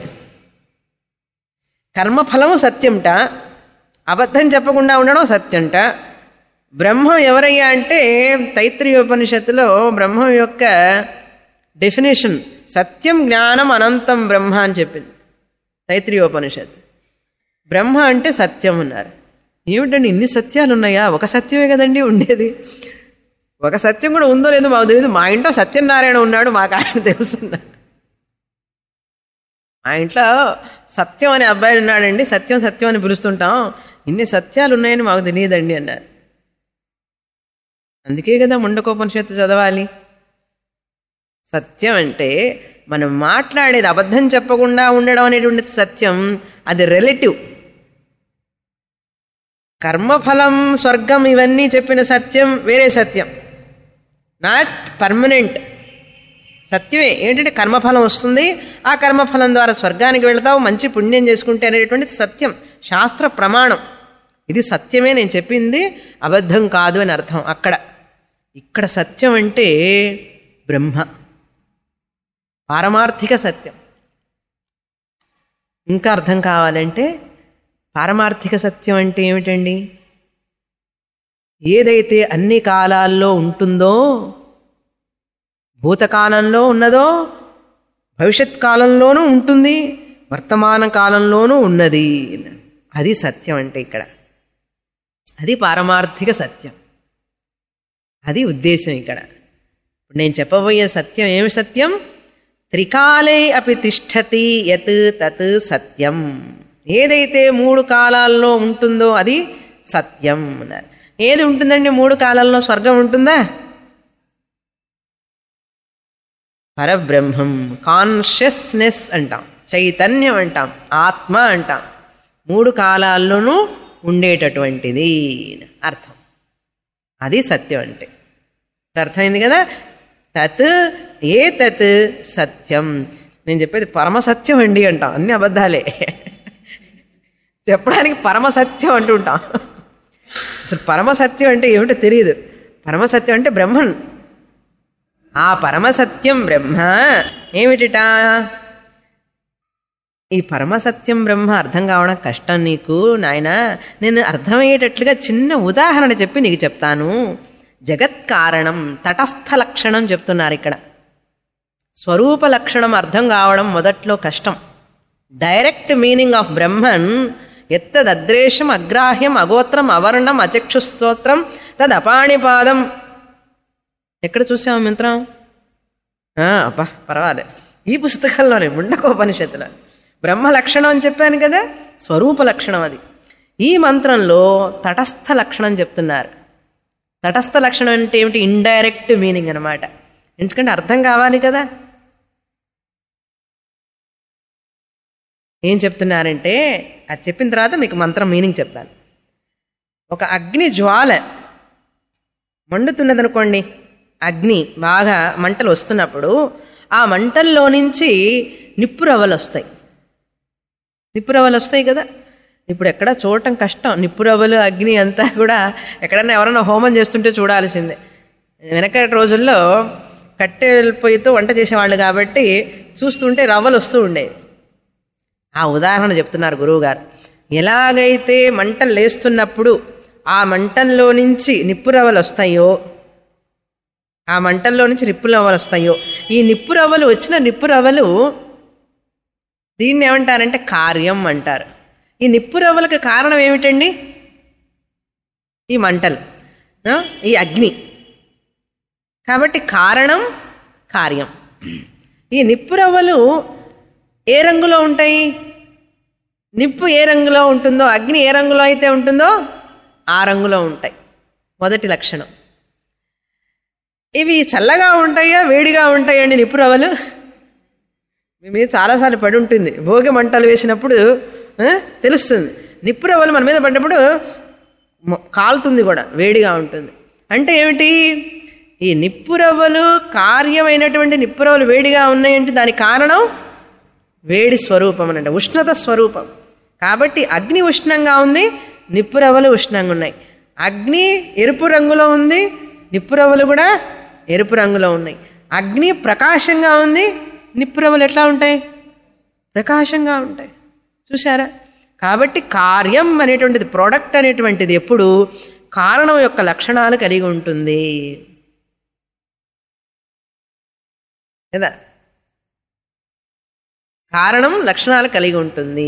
కర్మఫలము సత్యంట, అబద్ధం చెప్పకుండా ఉండడం సత్యంట. బ్రహ్మం ఎవరయ్యా అంటే తైత్రీయోపనిషత్తులో బ్రహ్మం యొక్క డెఫినేషన్ సత్యం జ్ఞానం అనంతం బ్రహ్మ అని చెప్పింది తైత్రీయోపనిషత్తు. బ్రహ్మ అంటే సత్యం ఉన్నారు. ఏమిటండి ఇన్ని సత్యాలు ఉన్నాయా? ఒక సత్యమే కదండి ఉండేది. ఒక సత్యం కూడా ఉందో లేదో మాకు తెలియదు. మా ఇంట్లో సత్యనారాయణ ఉన్నాడు, మాకు ఆయన తెలుసున్నాడు. మా ఇంట్లో సత్యం అనే అబ్బాయి ఉన్నాడండి, సత్యం సత్యం అని పిలుస్తుంటాం, ఇన్ని సత్యాలు ఉన్నాయని మాకు తెలియదండి అన్నారు. అందుకే కదా ముండకోపనిషత్తు చదవాలి. సత్యం అంటే మనం మాట్లాడేది, అబద్ధం చెప్పకుండా ఉండడం అనేటువంటి సత్యం, అది రిలేటివ్. కర్మఫలం, స్వర్గం, ఇవన్నీ చెప్పిన సత్యం వేరే సత్యం, నాట్ పర్మనెంట్ సత్యమే. ఏంటంటే కర్మఫలం వస్తుంది, ఆ కర్మఫలం ద్వారా స్వర్గానికి వెళతావు, మంచి పుణ్యం చేసుకుంటే అనేటువంటిది సత్యం, శాస్త్ర ప్రమాణం. ఇది సత్యమే, నేను చెప్పింది అబద్ధం కాదు అని అర్థం. ఇక్కడ సత్యం అంటే బ్రహ్మ, పారమార్థిక సత్యం. ఇంకా అర్థం కావాలంటే పారమార్థిక సత్యం అంటే ఏమిటండి? ఏదైతే అన్ని కాలాల్లో ఉంటుందో, భూతకాలంలో ఉన్నదో, భవిష్యత్ కాలంలోనూ ఉంటుంది, వర్తమాన కాలంలోనూ ఉన్నది, అది సత్యం అంటే ఇక్కడ. అది పారమార్థిక సత్యం, అది ఉద్దేశం ఇక్కడ. ఇప్పుడు నేను చెప్పబోయే సత్యం ఏమి సత్యం? త్రికాలే అపి తిష్టతి యత్ తత్ సత్యం. ఏదైతే 3 కాలాల్లో ఉంటుందో అది సత్యం అన్నారు. ఏది ఉంటుందండి 3 కాలాల్లో? స్వర్గం ఉంటుందా? పరబ్రహ్మం, కాన్షియస్నెస్ అంటాం, చైతన్యం అంటాం, ఆత్మ అంటాం. 3 కాలాల్లోనూ ఉండేటటువంటిది అర్థం. అది సత్యం అంటే. అర్థమైంది కదా. తత్ ఏ తత్ సత్యం. నేను చెప్పేది పరమసత్యం అండి అంటాం, అన్ని అబద్ధాలే. చెప్పడానికి పరమసత్యం అంటుంటాం. అసలు పరమసత్యం అంటే ఏమిటో తెలియదు. పరమసత్యం అంటే బ్రహ్మన్. ఆ పరమసత్యం బ్రహ్మ ఏమిటిట? ఈ పరమసత్యం బ్రహ్మ అర్థం కావడం కష్టం నీకు నాయన. నేను అర్థమయ్యేటట్లుగా చిన్న ఉదాహరణ చెప్పి నీకు చెప్తాను. జగత్కారణం తటస్థ లక్షణం చెప్తున్నారు ఇక్కడ. స్వరూప లక్షణం అర్థం కావడం మొదట్లో కష్టం. డైరెక్ట్ మీనింగ్ ఆఫ్ బ్రహ్మన్ ఎత్తదద్రేషం అగ్రాహ్యం అగోత్రం అవర్ణం అచక్షుస్తోత్రం తదపాణిపాదం. ఎక్కడ చూసాము మంత్రం? అబ్బా పర్వాలేదు, ఈ పుస్తకంలోనే ముండకోపనిషత్తులో బ్రహ్మ లక్షణం అని చెప్పాను కదా, స్వరూప లక్షణం అది. ఈ మంత్రంలో తటస్థ లక్షణం చెప్తున్నారు. తటస్థ లక్షణం అంటే ఏమిటి? ఇండైరెక్ట్ మీనింగ్ అనమాట. ఎందుకంటే అర్థం కావాలి కదా. ఏం చెప్తున్నారంటే అది చెప్పిన తర్వాత మీకు మంత్రం మీనింగ్ చెప్తాను. ఒక అగ్ని జ్వాల మండుతున్నదనుకోండి, అగ్ని బాగా మంటలు వస్తున్నప్పుడు ఆ మంటల్లో నుంచి నిప్పురవ్వలు వస్తాయి. నిప్పురవ్వలు వస్తాయి కదా. ఇప్పుడు ఎక్కడ చూడటం కష్టం. నిప్పురవ్వలు అగ్ని అంతా కూడా ఎక్కడన్నా ఎవరైనా హోమం చేస్తుంటే చూడాల్సిందే. వెనకటి రోజుల్లో కట్టెల పొయ్యితో వంట చేసేవాళ్ళు కాబట్టి చూస్తుంటే రవ్వలు వస్తూ ఉండేవి. ఆ ఉదాహరణ చెప్తున్నారు గురువుగారు. ఎలాగైతే మంటలు లేస్తున్నప్పుడు ఆ మంటల్లో నుంచి నిప్పురవ్వలు వస్తాయో, ఆ మంటల్లో నుంచి నిప్పురవ్వలు వస్తాయో, ఈ నిప్పురవ్వలు వచ్చిన నిప్పురవ్వలు దీన్ని ఏమంటారంటే కార్యం అంటారు. ఈ నిప్పురవ్వలకు కారణం ఏమిటండి? ఈ మంటలు, ఈ అగ్ని. కాబట్టి కారణం కార్యం. ఈ నిప్పురవ్వలు ఏ రంగులో ఉంటాయి? నిప్పు ఏ రంగులో ఉంటుందో, అగ్ని ఏ రంగులో అయితే ఉంటుందో ఆ రంగులో ఉంటాయి. మొదటి లక్షణం. ఇవి చల్లగా ఉంటాయా వేడిగా ఉంటాయండి నిప్పురవ్వలు? మేము చాలాసార్లు పడి ఉంటుంది. భోగి మంటలు వేసినప్పుడు తెలుస్తుంది. నిప్పురవ్వలు మన మీద పడినప్పుడు కాలుతుంది కూడా, వేడిగా ఉంటుంది. అంటే ఏమిటి? ఈ నిప్పురవ్వలు కార్యమైనటువంటి నిప్పురవ్వలు వేడిగా ఉన్నాయంటే దానికి కారణం వేడి స్వరూపం అనంట, ఉష్ణత స్వరూపం. కాబట్టి అగ్ని ఉష్ణంగా ఉంది, నిప్పురవ్వలు ఉష్ణంగా ఉన్నాయి. అగ్ని ఎరుపు రంగులో ఉంది, నిప్పురవ్వలు కూడా ఎరుపు రంగులో ఉన్నాయి. అగ్ని ప్రకాశంగా ఉంది, నిప్పురవ్వలు ఎట్లా ఉంటాయి? ప్రకాశంగా ఉంటాయి. చూసారా? కాబట్టి కార్యం అనేటువంటిది, ప్రోడక్ట్ అనేటువంటిది ఎప్పుడు కారణం యొక్క లక్షణాలు కలిగి ఉంటుంది కదా. కారణం లక్షణాలు కలిగి ఉంటుంది.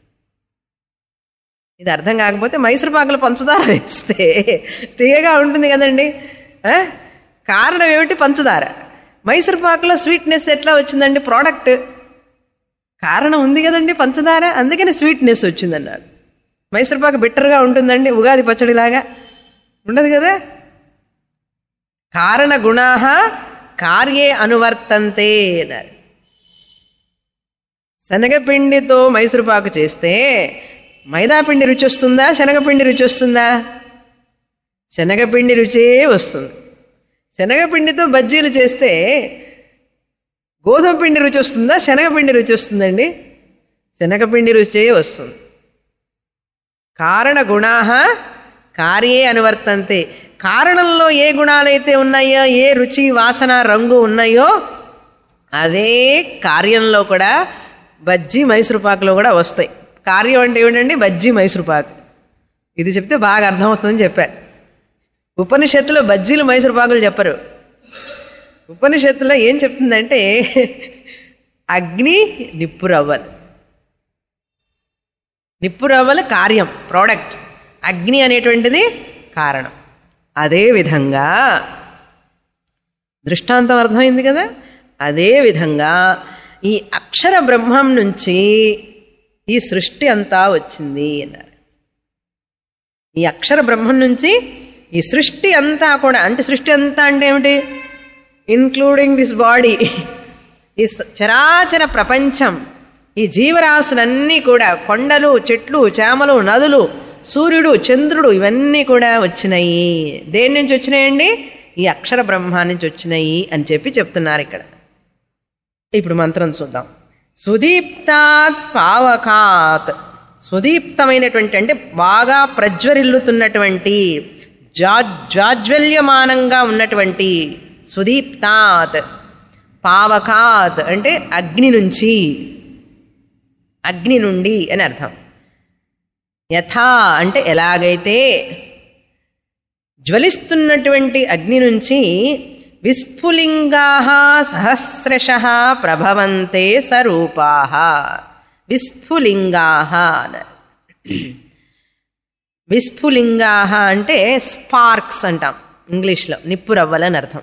ఇది అర్థం కాకపోతే మైసూర్ పాకులో పంచదార వేస్తే తీయగా ఉంటుంది కదండి. కారణం ఏమిటి? పంచదార. మైసూర్ పాకులో స్వీట్నెస్ ఎట్లా వచ్చిందండి? ప్రోడక్ట్. కారణం ఉంది కదండి పంచదార, అందుకని స్వీట్నెస్ వచ్చిందన్నారు. మైసూర్ పాకు బిట్టర్గా ఉంటుందండి ఉగాది పచ్చడిలాగా? ఉండదు కదా. కారణ గుణాః కార్యే అనువర్తంతే అన్నారు. శనగపిండితో మైసూరుపాకు చేస్తే మైదాపిండి రుచి వస్తుందా, శనగపిండి రుచి వస్తుందా? శనగపిండి రుచే వస్తుంది. శనగపిండితో బజ్జీలు చేస్తే గోధుమ పిండి రుచి వస్తుందా, శనగపిండి రుచి వస్తుందండి? శనగపిండి రుచే వస్తుంది. కారణ గుణాః కార్యే అనువర్తంతే. కారణంలో ఏ గుణాలైతే ఉన్నాయో, ఏ రుచి వాసన రంగు ఉన్నాయో అదే కార్యంలో కూడా బజ్జీ మైసూరుపాకులో కూడా వస్తాయి. కార్యం అంటే ఏమిటండి? బజ్జీ మైసూరుపాకు. ఇది చెప్తే బాగా అర్థమవుతుందని చెప్పారు. ఉపనిషత్తులో బజ్జీలు మైసూరుపాకులు చెప్పరు. ఉపనిషత్తులో ఏం చెప్తుందంటే అగ్ని నిప్పురవ్వలు. నిప్పురవ్వలు కార్యం, ప్రోడక్ట్. అగ్ని అనేటువంటిది కారణం. అదేవిధంగా దృష్టాంతం అర్థమైంది కదా. అదేవిధంగా ఈ అక్షర బ్రహ్మం నుంచి ఈ సృష్టి అంతా వచ్చింది అన్నారు. ఈ అక్షర బ్రహ్మం నుంచి ఈ సృష్టి అంతా కూడా, అంటే సృష్టి అంతా అంటే ఏమిటి? ఇన్క్లూడింగ్ దిస్ బాడీ, ఈ చరాచర ప్రపంచం, ఈ జీవరాశులన్నీ కూడా కొండలు, చెట్లు, చేమలు, నదులు, సూర్యుడు, చంద్రుడు ఇవన్నీ కూడా వచ్చినాయి. దేని నుంచి వచ్చినాయండి? ఈ అక్షర బ్రహ్మ నుంచి వచ్చినాయి అని చెప్పి చెప్తున్నారు ఇక్కడ. ఇప్పుడు మంత్రం చూద్దాం. సుదీప్తాత్ పావకాత్, సుదీప్తమైనటువంటి అంటే బాగా ప్రజ్వరిల్లుతున్నటువంటి, జాజ్వల్యమానంగా ఉన్నటువంటి, సుదీప్తాత్ పావకాత్ అంటే అగ్ని నుంచి, అగ్ని నుండి అని అర్థం. యథా అంటే ఎలాగైతే, జ్వలిస్తున్నటువంటి అగ్ని నుంచి విస్ఫులింగాః సహస్రశః ప్రభవంతే సరూపాః. విస్ఫులింగాః, విస్ఫులింగాః అంటే స్పార్క్స్ అంటాం ఇంగ్లీష్లో, నిప్పు రవ్వలని అర్థం.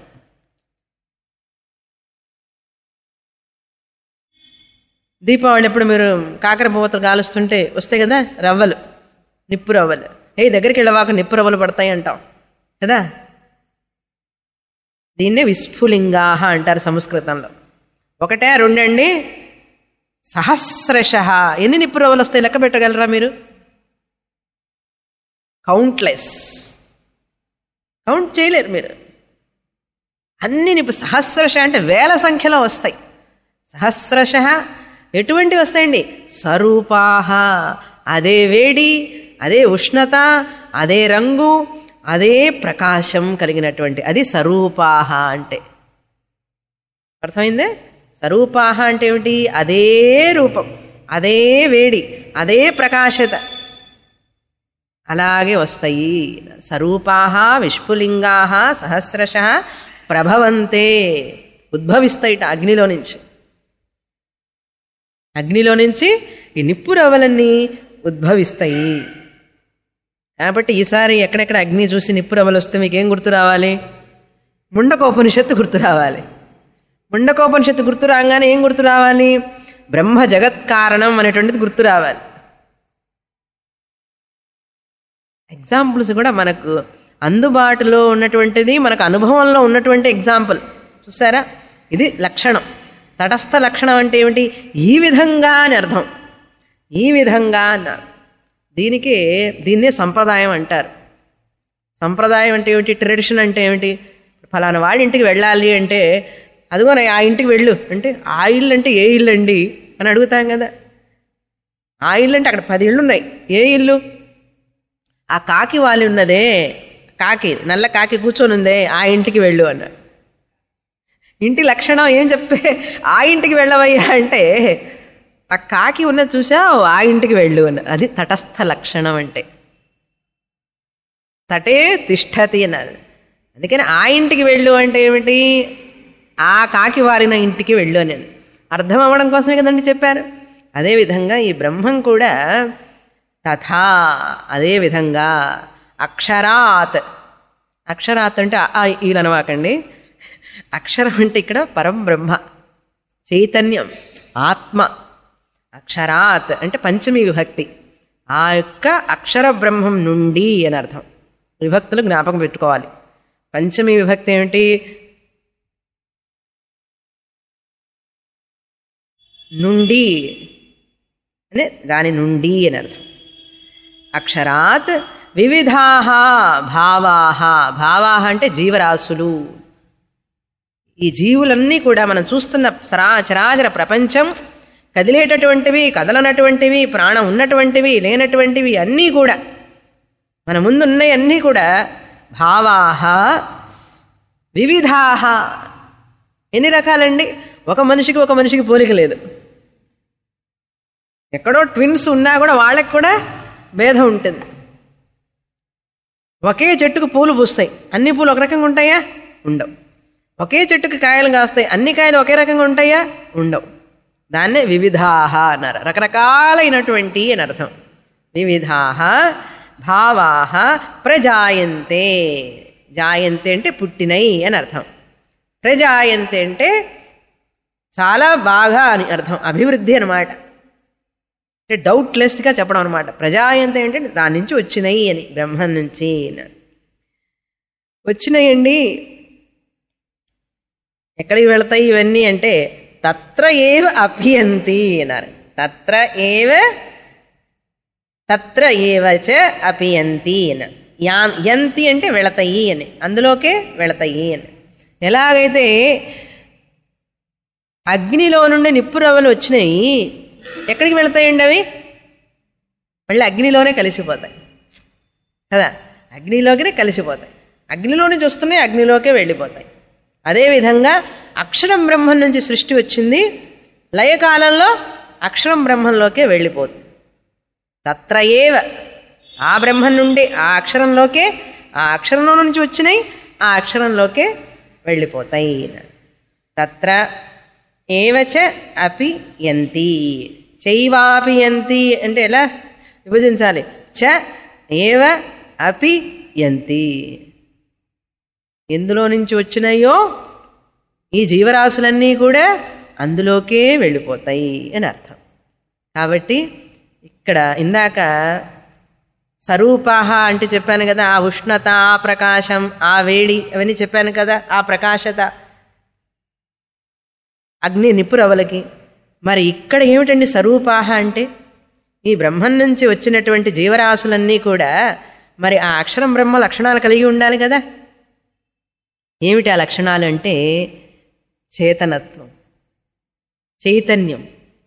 దీపావళి ఎప్పుడు మీరు కాకర పువ్వుతలు కాలుస్తుంటే వస్తాయి కదా రవ్వలు, నిప్పు రవ్వలు. దగ్గరికి వెళ్ళవాక నిప్పు రవ్వలు పడతాయి అంటాం కదా. దీన్నే విస్ఫులింగాః అంటారు సంస్కృతంలో. ఒకటే రెండండి, సహస్రశః. ఎన్ని నిప్పు రవ్వలు వస్తాయి లెక్క పెట్టగలరా మీరు? కౌంట్లెస్, కౌంట్ చేయలేరు మీరు. అన్ని నిప్పు, సహస్రశ అంటే వేల సంఖ్యలో వస్తాయి. సహస్రశః ఎటువంటివి వస్తాయండి? స్వరూపాః, అదే వేడి, అదే ఉష్ణత, అదే రంగు, అదే ప్రకాశం కలిగినటువంటి, అది స్వరూపాః అంటే. అర్థమైందే? స్వరూపాః అంటే ఏమిటి? అదే రూపం, అదే వేడి, అదే ప్రకాశత, అలాగే వస్తాయి. స్వరూపాః విస్ఫులింగాః సహస్రశః ప్రభవంతే, ఉద్భవిస్తాయిట అగ్నిలో నుంచి. అగ్నిలో నుంచి ఈ నిప్పు రవ్వలన్నీ ఉద్భవిస్తాయి. కాబట్టి ఈసారి ఎక్కడెక్కడ అగ్ని చూసి నిప్పు రవ్వలు వస్తే మీకేం గుర్తు రావాలి? ముండకోపనిషత్తు గుర్తు రావాలి. ముండకోపనిషత్తు గుర్తు రాగానే ఏం గుర్తు రావాలి? బ్రహ్మ జగత్కారణం అనేటువంటిది గుర్తు రావాలి. ఎగ్జాంపుల్స్ కూడా మనకు అందుబాటులో ఉన్నటువంటిది, మనకు అనుభవంలో ఉన్నటువంటి ఎగ్జాంపుల్ చూసారా? ఇది లక్షణం. తటస్థ లక్షణం అంటే ఏమిటి? ఈ విధంగా అని అర్థం. ఈ విధంగా అన్నారు. దీన్నే సంప్రదాయం అంటారు. సంప్రదాయం అంటే ఏమిటి? ట్రెడిషన్ అంటే ఏమిటి? ఫలానా వాడి ఇంటికి వెళ్ళాలి అంటే, అదిగో ఆ ఇంటికి వెళ్ళు అంటే, ఆ ఇల్లు అంటే ఏ ఇల్లు అండి అని అడుగుతాం కదా. ఆ ఇల్లు అంటే అక్కడ 10 ఇళ్ళు ఉన్నాయి. ఏ ఇల్లు? ఆ కాకి వాలి ఉన్నదే, కాకి, నల్ల కాకి కూర్చొని ఉందే, ఆ ఇంటికి వెళ్ళు అన్నారు. ఇంటి లక్షణం ఏం చెప్పే ఆ ఇంటికి వెళ్ళవయ్యా అంటే, ఆ కాకి ఉన్నది చూసావు, ఆ ఇంటికి వెళ్ళు అన్న. అది తటస్థ లక్షణం అంటే. తటే తిష్టతి అన్నది. అందుకని ఆ ఇంటికి వెళ్ళు అంటే ఏమిటి? ఆ కాకి వారిన ఇంటికి వెళ్ళు అని అర్థం అవ్వడం కోసమే కదండి చెప్పారు. అదేవిధంగా ఈ బ్రహ్మం కూడా తథా, అదేవిధంగా అక్షరాత్. అక్షరాత్ అంటే ఈలనవాకండి. అక్షరం అంటే ఇక్కడ పరంబ్రహ్మ, చైతన్యం, ఆత్మ. అక్షరాత్ అంటే పంచమీ విభక్తి. ఆ యొక్క అక్షర బ్రహ్మం నుండి అని అర్థం. విభక్తులు జ్ఞాపకం పెట్టుకోవాలి. పంచమీ విభక్తి ఏమిటి? నుండి అంటే దాని నుండి అని అర్థం. అక్షరాత్ వివిధాః భావాః. భావాః అంటే జీవరాశులు. ఈ జీవులన్నీ కూడా మనం చూస్తున్న చరాచర ప్రపంచం, కదిలేటటువంటివి, కదలనటువంటివి, ప్రాణం ఉన్నటువంటివి, లేనటువంటివి అన్నీ కూడా మన ముందున్నాయి. అన్నీ కూడా భావాః వివిధాః. ఎన్ని రకాలండి? ఒక మనిషికి పోలిక లేదు. ఎక్కడో ట్విన్స్ ఉన్నా కూడా వాళ్ళకి కూడా భేదం ఉంటుంది. ఒకే చెట్టుకు పూలు పూస్తాయి, అన్ని పూలు ఒక రకంగా ఉంటాయా? ఉండవు. ఒకే చెట్టుకు కాయలు కాస్తాయి, అన్ని కాయలు ఒకే రకంగా ఉంటాయా? ఉండవు. దాన్నే వివిధాః అన్నారు. రకరకాలైనటువంటి అని అర్థం. వివిధాః భావాః ప్రజాయంతే. జాయంతే అంటే పుట్టినై అని అర్థం. ప్రజాయంతే అంటే చాలా బాగా అని అర్థం, అభివృద్ధి అనమాట. అంటే డౌట్లెస్గా చెప్పడం అనమాట. ప్రజాయంతే అంటే దాని నుంచి వచ్చినాయి అని, బ్రహ్మం నుంచి వచ్చినాయండి. ఎక్కడికి వెళతాయి ఇవన్నీ అంటే తత్ర ఏవ అపియంతి అన్నారు. తత్ర ఏవచ అపియంతి అని. యంతి అంటే వెళతాయి అని, అందులోకే వెళతాయి అని. ఎలాగైతే అగ్నిలో నుండి నిప్పురవ్వలు వచ్చినాయి, ఎక్కడికి వెళతాయండి అవి? మళ్ళీ అగ్నిలోనే కలిసిపోతాయి కదా, అగ్నిలోకి కలిసిపోతాయి. అగ్నిలో నుంచి వస్తున్నాయి, అగ్నిలోకే వెళ్ళిపోతాయి. అదేవిధంగా అక్షరం బ్రహ్మం నుంచి సృష్టి వచ్చింది, లయకాలంలో అక్షరం బ్రహ్మంలోకే వెళ్ళిపోతుంది. తత్ర ఏవ, ఆ బ్రహ్మం నుండి ఆ అక్షరంలోకే, ఆ అక్షరంలో నుంచి వచ్చినాయి ఆ అక్షరంలోకే వెళ్ళిపోతాయి. తత్ర ఏవచ అపి యంతి. చైవాపి యంతి అంటే ఎలా విభజించాలి? చ ఏవ అపి యంతి. ఎందులో నుంచి వచ్చినాయో ఈ జీవరాశులన్నీ కూడా అందులోకే వెళ్ళిపోతాయి అని అర్థం. కాబట్టి ఇక్కడ ఇందాక స్వరూపాహ అంటే చెప్పాను కదా, ఆ ఉష్ణత, ఆ ప్రకాశం, ఆ వేడి అవన్నీ చెప్పాను కదా, ఆ ప్రకాశత అగ్ని నిప్పురవలకి. మరి ఇక్కడ ఏమిటండి స్వరూపాహ అంటే? ఈ బ్రహ్మం నుంచి వచ్చినటువంటి జీవరాశులన్నీ కూడా మరి ఆ అక్షరం బ్రహ్మ లక్షణాలు కలిగి ఉండాలి కదా. ఏమిటి ఆ లక్షణాలు అంటే? చేతనత్వం, చైతన్యం,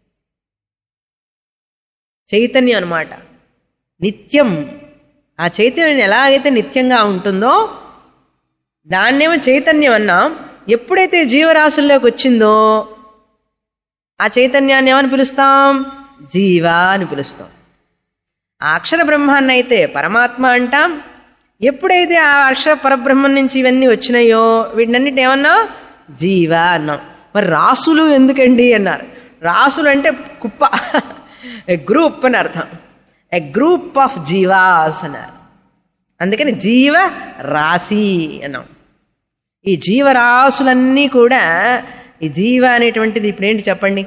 చైతన్యం అన్నమాట. నిత్యం. ఆ చైతన్యం ఎలాగైతే నిత్యంగా ఉంటుందో దాన్నేమో చైతన్యం అన్నాం. ఎప్పుడైతే జీవరాశుల్లోకి వచ్చిందో ఆ చైతన్యాన్ని ఏమని పిలుస్తాం? జీవ అని పిలుస్తాం. ఆ అక్షర బ్రహ్మాన్ని అయితే పరమాత్మ అంటాం. ఎప్పుడైతే ఆ అక్షర పరబ్రహ్మం నుంచి ఇవన్నీ వచ్చినాయో వీటినన్నిటి ఏమన్నా? జీవ అన్నాం. మరి రాసులు ఎందుకండి అన్నారు. రాసులు అంటే కుప్ప, ఎ గ్రూప్ అని అర్థం. ఎ గ్రూప్ ఆఫ్ జీవాస్ అన్నారు. అందుకని జీవ రాశి అన్నాం. ఈ జీవరాశులన్నీ కూడా, ఈ జీవ అనేటువంటిది ఇప్పుడేంటి చెప్పండి?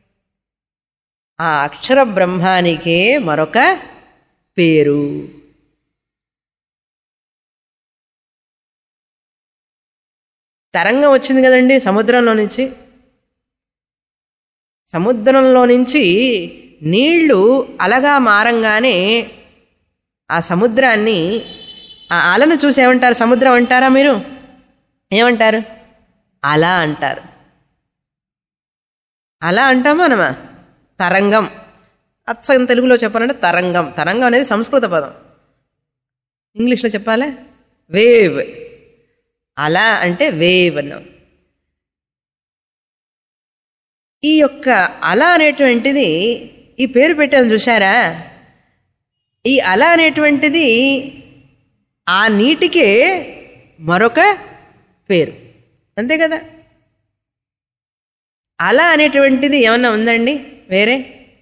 ఆ అక్షర బ్రహ్మానికే మరొక పేరు. తరంగం వచ్చింది కదండి సముద్రంలో నుంచి. సముద్రంలో నుంచి నీళ్లు అలగా మారంగానే ఆ సముద్రాన్ని, ఆ అలను చూసి ఏమంటారు? సముద్రం అంటారా మీరు? ఏమంటారు? అల అంటారు. అలా అంటామా మనమా? తరంగం. అచ్చం తెలుగులో చెప్పాలంటే తరంగం. తరంగం అనేది సంస్కృత పదం. ఇంగ్లీష్లో చెప్పాలా? వేవ్. అలా అంటే వేవ్ అన్నాం. ఈ యొక్క అల అనేటువంటిది, ఈ పేరు పెట్టాము చూసారా? ఈ అల అనేటువంటిది ఆ నీటికే మరొక పేరు, అంతే కదా. అల అనేటువంటిది ఏమన్నా ఉందండి వేరే?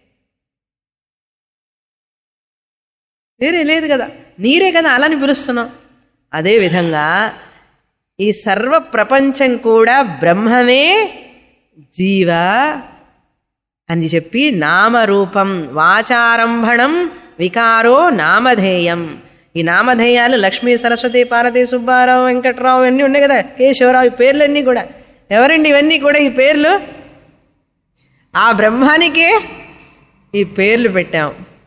వేరే లేదు కదా. నీరే కదా అలని పిలుస్తున్నాం. అదేవిధంగా ఈ సర్వ ప్రపంచం కూడా బ్రహ్మమే జీవ అని చెప్పి నామరూపం. వాచారంభణం వికారో నామధేయం. ఈ నామధేయాలు లక్ష్మీ, సరస్వతి, పార్వతి, సుబ్బారావు, వెంకట్రావు అన్నీ ఉన్నాయి కదా, కేశవరావు, ఈ పేర్లన్నీ కూడా ఎవరండి? ఇవన్నీ కూడా ఈ పేర్లు ఆ బ్రహ్మానికే ఈ పేర్లు పెట్టాం.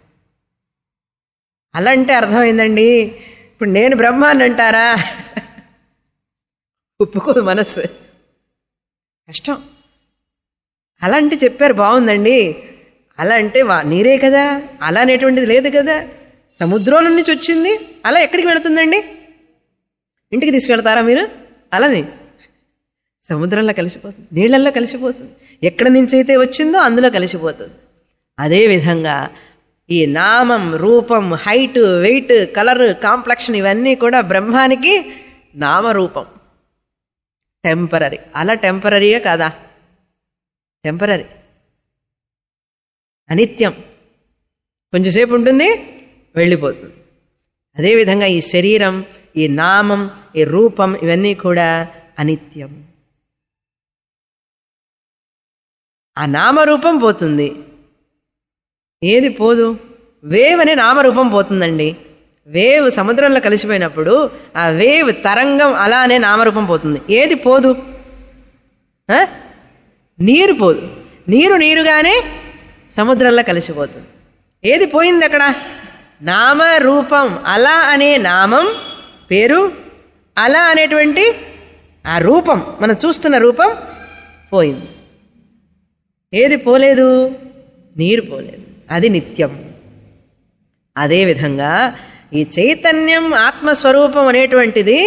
అలా అంటే అర్థమైందండి. ఇప్పుడు నేను బ్రహ్మాన్ని అంటారా? ఒప్పుకోదు మనస్సు, కష్టం. అలా అంటే చెప్పారు బాగుందండి. అలా అంటే నీరే కదా, అలా అనేటువంటిది లేదు కదా, సముద్రం నుంచి వచ్చింది. అలా ఎక్కడికి వెళుతుందండి? ఇంటికి తీసుకెళ్తారా మీరు? అలానే సముద్రంలో కలిసిపోతుంది, నీళ్ళల్లో కలిసిపోతుంది. ఎక్కడి నుంచి అయితే వచ్చిందో అందులో కలిసిపోతుంది. అదేవిధంగా ఈ నామం, రూపం, హైట్, వెయిట్, కలర్, కాంప్లెక్షన్ ఇవన్నీ కూడా బ్రహ్మానికి నామరూపం. టెంపరరీ. అలా టెంపరరీయే కాదా? టెంపరరీ, అనిత్యం. కొంచెంసేపు ఉంటుంది, వెళ్ళిపోతుంది. అదేవిధంగా ఈ శరీరం, ఈ నామం, ఈ రూపం ఇవన్నీ కూడా అనిత్యం. ఆ నామరూపం పోతుంది, ఏది పోదు? వేవ్ అనే నామరూపం పోతుందండి. వేవ్ సముద్రంలో కలిసిపోయినప్పుడు ఆ వేవ్ తరంగం అలా అనే నామరూపం పోతుంది. ఏది పోదు? నీరు పోదు. నీరుగానే సముద్రంలో కలిసిపోతుంది. ఏది పోయింది అక్కడ? నామ రూపం. అల అనే నామం పేరు, అల అనేటువంటి ఆ రూపం, మనం చూస్తున్న రూపం పోయింది. ఏది పోలేదు? నీరు పోలేదు. అది నిత్యం. అదేవిధంగా ఈ చైతన్యం ఆత్మస్వరూపం అనేటువంటిది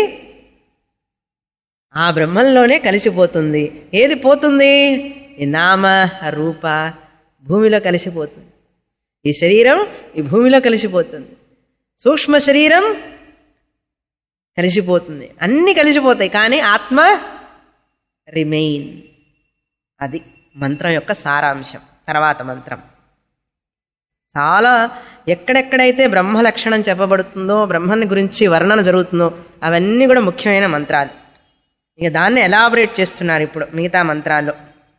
ఆ బ్రహ్మంలోనే కలిసిపోతుంది. ఏది పోతుంది? ఈ నామ రూప భూమిలో కలిసిపోతుంది. ఈ శరీరం ఈ భూమిలో కలిసిపోతుంది. సూక్ష్మ శరీరం కలిసిపోతుంది. అన్నీ కలిసిపోతాయి, కానీ ఆత్మ రిమైన్. అది మంత్రం యొక్క సారాంశం. తర్వాత మంత్రం చాలా ఎక్కడెక్కడైతే బ్రహ్మ లక్షణం చెప్పబడుతుందో, బ్రహ్మని గురించి వర్ణన జరుగుతుందో అవన్నీ కూడా ముఖ్యమైన మంత్రాలు. ఇక దాన్ని ఎలాబరేట్ చేస్తున్నారు ఇప్పుడు మిగతా మంత్రాల్లో.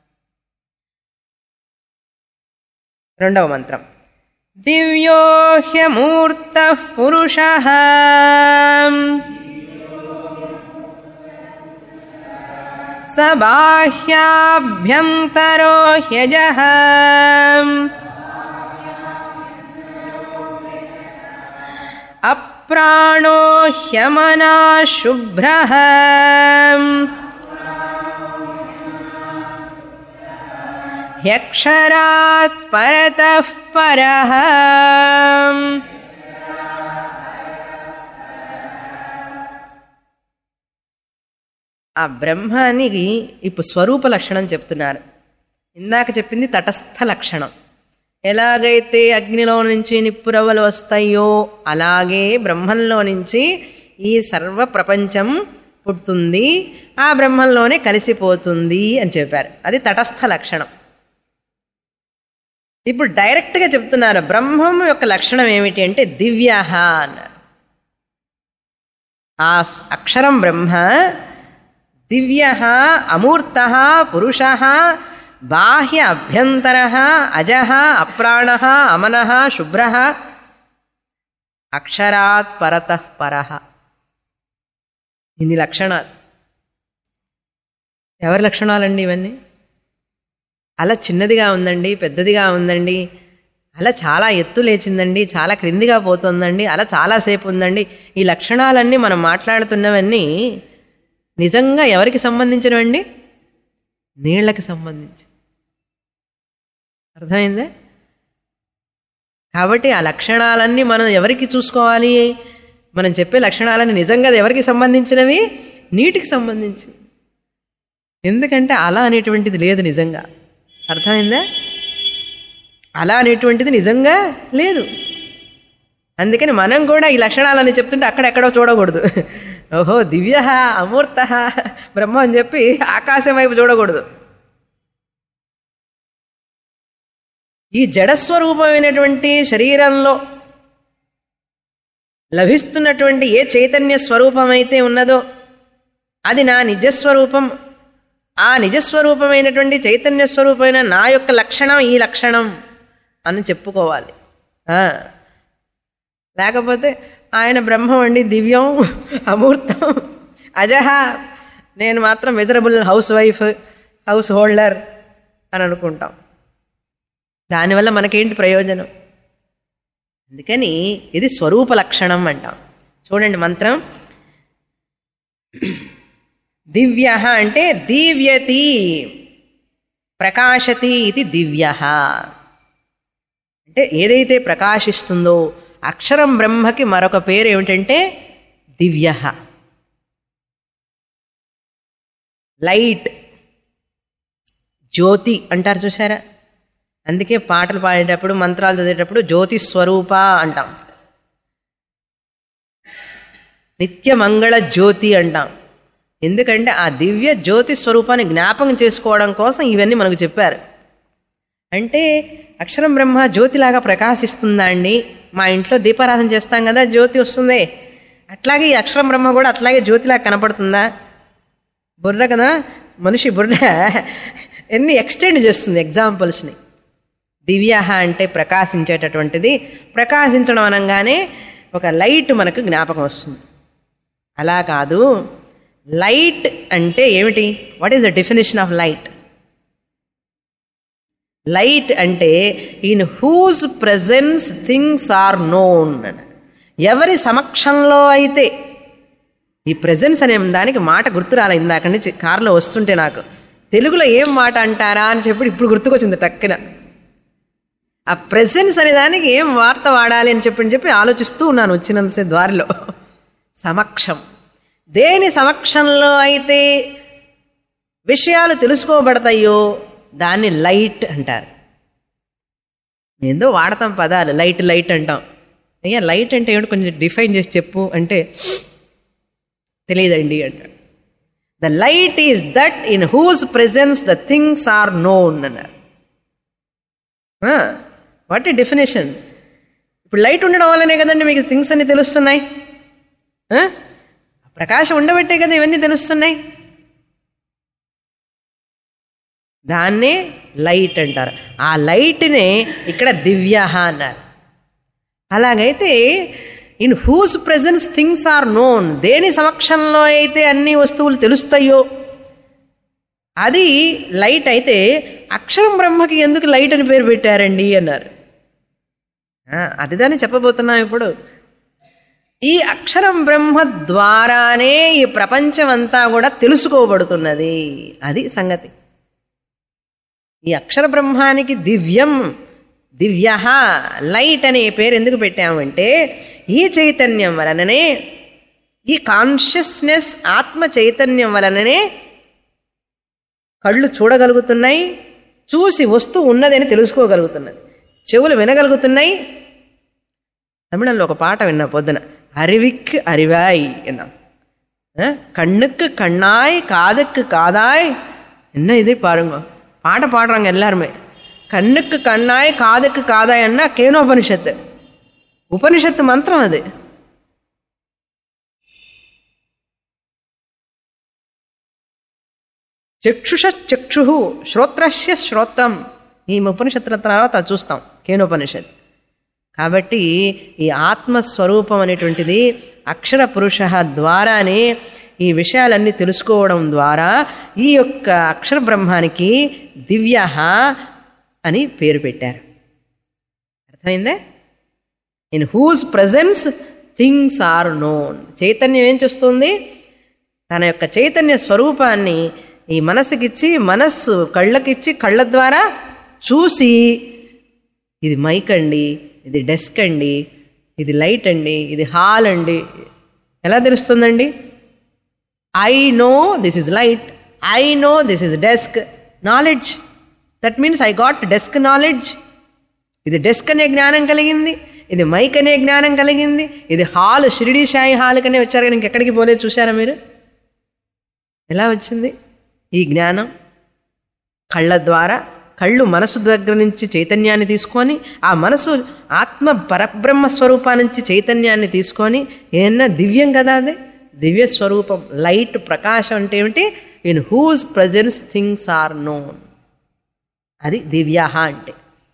రెండవ మంత్రం దివ్యో హ్యమూర్తః పురుషః స బాహ్యాభ్యంతరో హ్యజః అప్రాణో హ్యమనః శుభ్రః హ్యక్షరాత్ పరతః పరః. ఆ బ్రహ్మానికి ఇప్పుడు స్వరూప లక్షణం చెప్తున్నారు. ఇందాక చెప్పింది తటస్థ లక్షణం. ఎలాగైతే అగ్నిలో నుంచి నిప్పురవ్వలు వస్తాయో అలాగే బ్రహ్మంలో నుంచి ఈ సర్వ ప్రపంచం పుడుతుంది, ఆ బ్రహ్మంలోనే కలిసిపోతుంది అని చెప్పారు. అది తటస్థ లక్షణం. ఇప్పుడు డైరెక్ట్గా చెప్తున్నారు బ్రహ్మం యొక్క లక్షణం ఏమిటి అంటే దివ్య అన్నారు. ఆ అక్షరం బ్రహ్మ దివ్య అమూర్త పురుష బాహ్య అభ్యంతర అజః అప్రాణ అమనః శుభ్ర అక్షరాత్ పరతః పరః. ఇన్ని లక్షణాలు. ఎవరి లక్షణాలండి ఇవన్నీ? అలా చిన్నదిగా ఉందండి, పెద్దదిగా ఉందండి, అలా చాలా ఎత్తు లేచిందండి, చాలా క్రిందిగా పోతుందండి, అలా చాలాసేపు ఉందండి. ఈ లక్షణాలన్నీ మనం మాట్లాడుతున్నవన్నీ నిజంగా ఎవరికి సంబంధించినవండి? నీళ్లకి సంబంధించి. అర్థమైందే? కాబట్టి ఆ లక్షణాలన్నీ మనం ఎవరికి చూసుకోవాలి? మనం చెప్పే లక్షణాలన్నీ నిజంగా ఎవరికి సంబంధించినవి? నీటికి సంబంధించి. ఎందుకంటే అలా అనేటువంటిది లేదు నిజంగా. అర్థమైందా? అలా అనేటువంటిది నిజంగా లేదు. అందుకని మనం కూడా ఈ లక్షణాలని చెప్తుంటే అక్కడెక్కడో చూడకూడదు. ఓహో దివ్య అమూర్త బ్రహ్మ అని చెప్పి ఆకాశం వైపు చూడకూడదు. ఈ జడస్వరూపమైనటువంటి శరీరంలో లభిస్తున్నటువంటి ఏ చైతన్య స్వరూపమైతే ఉన్నదో అది నా నిజస్వరూపం. ఆ నిజస్వరూపమైనటువంటి చైతన్య స్వరూపమైన నా యొక్క లక్షణం ఈ లక్షణం అని చెప్పుకోవాలి. లేకపోతే ఆయన బ్రహ్మం అండి, దివ్యం, అమూర్తం, అజహ, నేను మాత్రం miserable housewife, householder అని అనుకుంటాం. దానివల్ల మనకేంటి ప్రయోజనం? అందుకని ఇది స్వరూప లక్షణం అంటాం. చూడండి మంత్రం. దివ్య అంటే దివ్యతి ప్రకాశతి ఇది దివ్య అంటే ఏదైతే ప్రకాశిస్తుందో అక్షరం బ్రహ్మకి మరొక పేరు ఏమిటంటే దివ్య. లైట్, జ్యోతి అంటారు చూసారా? అందుకే పాటలు పాడేటప్పుడు మంత్రాలు చదివేటప్పుడు జ్యోతి స్వరూప అంటాం, నిత్యమంగళ జ్యోతి అంటాం. ఎందుకంటే ఆ దివ్య జ్యోతి స్వరూపాన్ని జ్ఞాపకం చేసుకోవడం కోసం ఇవన్నీ మనకు చెప్పారు. అంటే అక్షరం బ్రహ్మ జ్యోతిలాగా ప్రకాశిస్తుందా అండి? మా ఇంట్లో దీపారాధన చేస్తాం కదా, జ్యోతి వస్తుంది. అట్లాగే ఈ అక్షరం బ్రహ్మ కూడా అట్లాగే జ్యోతిలాగా కనపడుతుందా? బుర్ర కదా, మనిషి బుర్ర ఎన్ని ఎక్స్టెండ్ చేస్తుంది ఎగ్జాంపుల్స్ని. దివ్య అంటే ప్రకాశించేటటువంటిది. ప్రకాశించడం అనగానే ఒక లైట్ మనకు జ్ఞాపకం వస్తుంది. అలా కాదు. లైట్ అంటే ఏమిటి? What is the definition of light? Light అంటే in whose presence things are known. ఎవరి సమక్షంలో అయితే, ఈ ప్రెజెన్స్ అనే దానికి మాట గుర్తు రాలే ఇందాక నుంచి కారులో వస్తుంటే, నాకు తెలుగులో ఏం మాట అంటారా అని చెప్పి ఇప్పుడు గుర్తుకొచ్చింది టక్కున. ఆ ప్రెజెన్స్ అనే దానికి ఏం వార్త వాడాలి అని చెప్పి ఆలోచిస్తూ ఉన్నాను వచ్చినంతసేపు ద్వారిలో. సమక్షం, దేని సమక్షంలో అయితే విషయాలు తెలుసుకోబడతాయో దాన్ని లైట్ అంటారు. ఏందో వాడతాం పదాలు, లైట్ లైట్ అంటాం. అయ్యా లైట్ అంటే ఏమిటి కొంచెం డిఫైన్ చేసి చెప్పు అంటే తెలియదండి అంటారు. The light is that in whose presence the things are known అన్నారు. వాట్ ఈ డెఫినేషన్. ఇప్పుడు లైట్ ఉండడం వల్లనే కదండి మీకు థింగ్స్ అన్ని తెలుస్తున్నాయి. ప్రకాశం ఉండబట్టే కదా ఇవన్నీ తెలుస్తున్నాయి. దాన్నే లైట్ అంటారు. ఆ లైట్నే ఇక్కడ దివ్య అన్నారు. అలాగైతే in whose presence things are known, దేని సమక్షంలో అయితే అన్ని వస్తువులు తెలుస్తాయో అది లైట్ అయితే, అక్షరం బ్రహ్మకి ఎందుకు లైట్ అని పేరు పెట్టారండి అన్నారు. అది దాన్ని చెప్పబోతున్నాం ఇప్పుడు. ఈ అక్షరం బ్రహ్మ ద్వారానే ఈ ప్రపంచం అంతా కూడా తెలుసుకోబడుతున్నది. అది సంగతి. ఈ అక్షర బ్రహ్మానికి దివ్యం, దివ్య లైట్ అనే పేరు ఎందుకు పెట్టామంటే, ఈ చైతన్యం వలననే, ఈ కాన్షియస్నెస్ ఆత్మ చైతన్యం వలననే కళ్ళు చూడగలుగుతున్నాయి, చూసి వస్తువు ఉన్నదని తెలుసుకోగలుగుతున్నది, చెవులు వినగలుగుతున్నాయి. తమిళంలో ఒక పాట విన్నా పొద్దున, అరివిక్కు అరివాయ్ అన్నాం. కண்ணுக்கு கண்ணாய் காதுக்கு காதாய். என்ன இது பாருங்க, பாட்ட பாடுறாங்க எல்லாருமே. கண்ணுக்கு கண்ணாய் காதுக்கு காதாய் அண்ணா கேனோபனிஷத்து, உபனிஷத்து మంత్రం అది. చక్షుష చక్షు శ్రోత్రస్య శ్రోత్రం, ఈ ఉపనిషత్తుల తర్వాత చూస్తాం కేనోపనిషత్. కాబట్టి ఈ ఆత్మస్వరూపం అనేటువంటిది అక్షర పురుష ద్వారానే ఈ విషయాలన్నీ తెలుసుకోవడం ద్వారా ఈ యొక్క అక్షర బ్రహ్మానికి దివ్య అని పేరు పెట్టారు. అర్థమైందే? In whose presence things are known. చైతన్యం ఏం చేస్తుంది? తన యొక్క చైతన్య స్వరూపాన్ని ఈ మనస్సుకిచ్చి, మనస్సు కళ్ళకిచ్చి, కళ్ళ ద్వారా చూసి ఇది మైక్ అండి, ఇది డెస్క్ అండి, ఇది లైట్ అండి, ఇది హాల్ అండి, ఎలా తెలుస్తుందండి? I know this is light, I know this is desk. Knowledge, that means I got desk knowledge. ఇది డెస్క్ అనే జ్ఞానం కలిగింది, ఇది మైక్ అనే జ్ఞానం కలిగింది, ఇది హాల్, షిరిడి సాయి హాల్ కనే వచ్చారు కానీ ఇంకెక్కడికి పోలేదు. చూసారా మీరు ఎలా వచ్చింది ఈ జ్ఞానం? కళ్ళ ద్వారా, కళ్ళు మనసు దగ్గర నుంచి చైతన్యాన్ని తీసుకొని, ఆ మనసు ఆత్మ పరబ్రహ్మ స్వరూపా నుంచి చైతన్యాన్ని తీసుకొని, ఏమన్నా దివ్యం కదా అది, దివ్య స్వరూపం. లైట్, ప్రకాశం అంటే ఏమిటి? In whose presence things are known. అది దివ్య అంటే.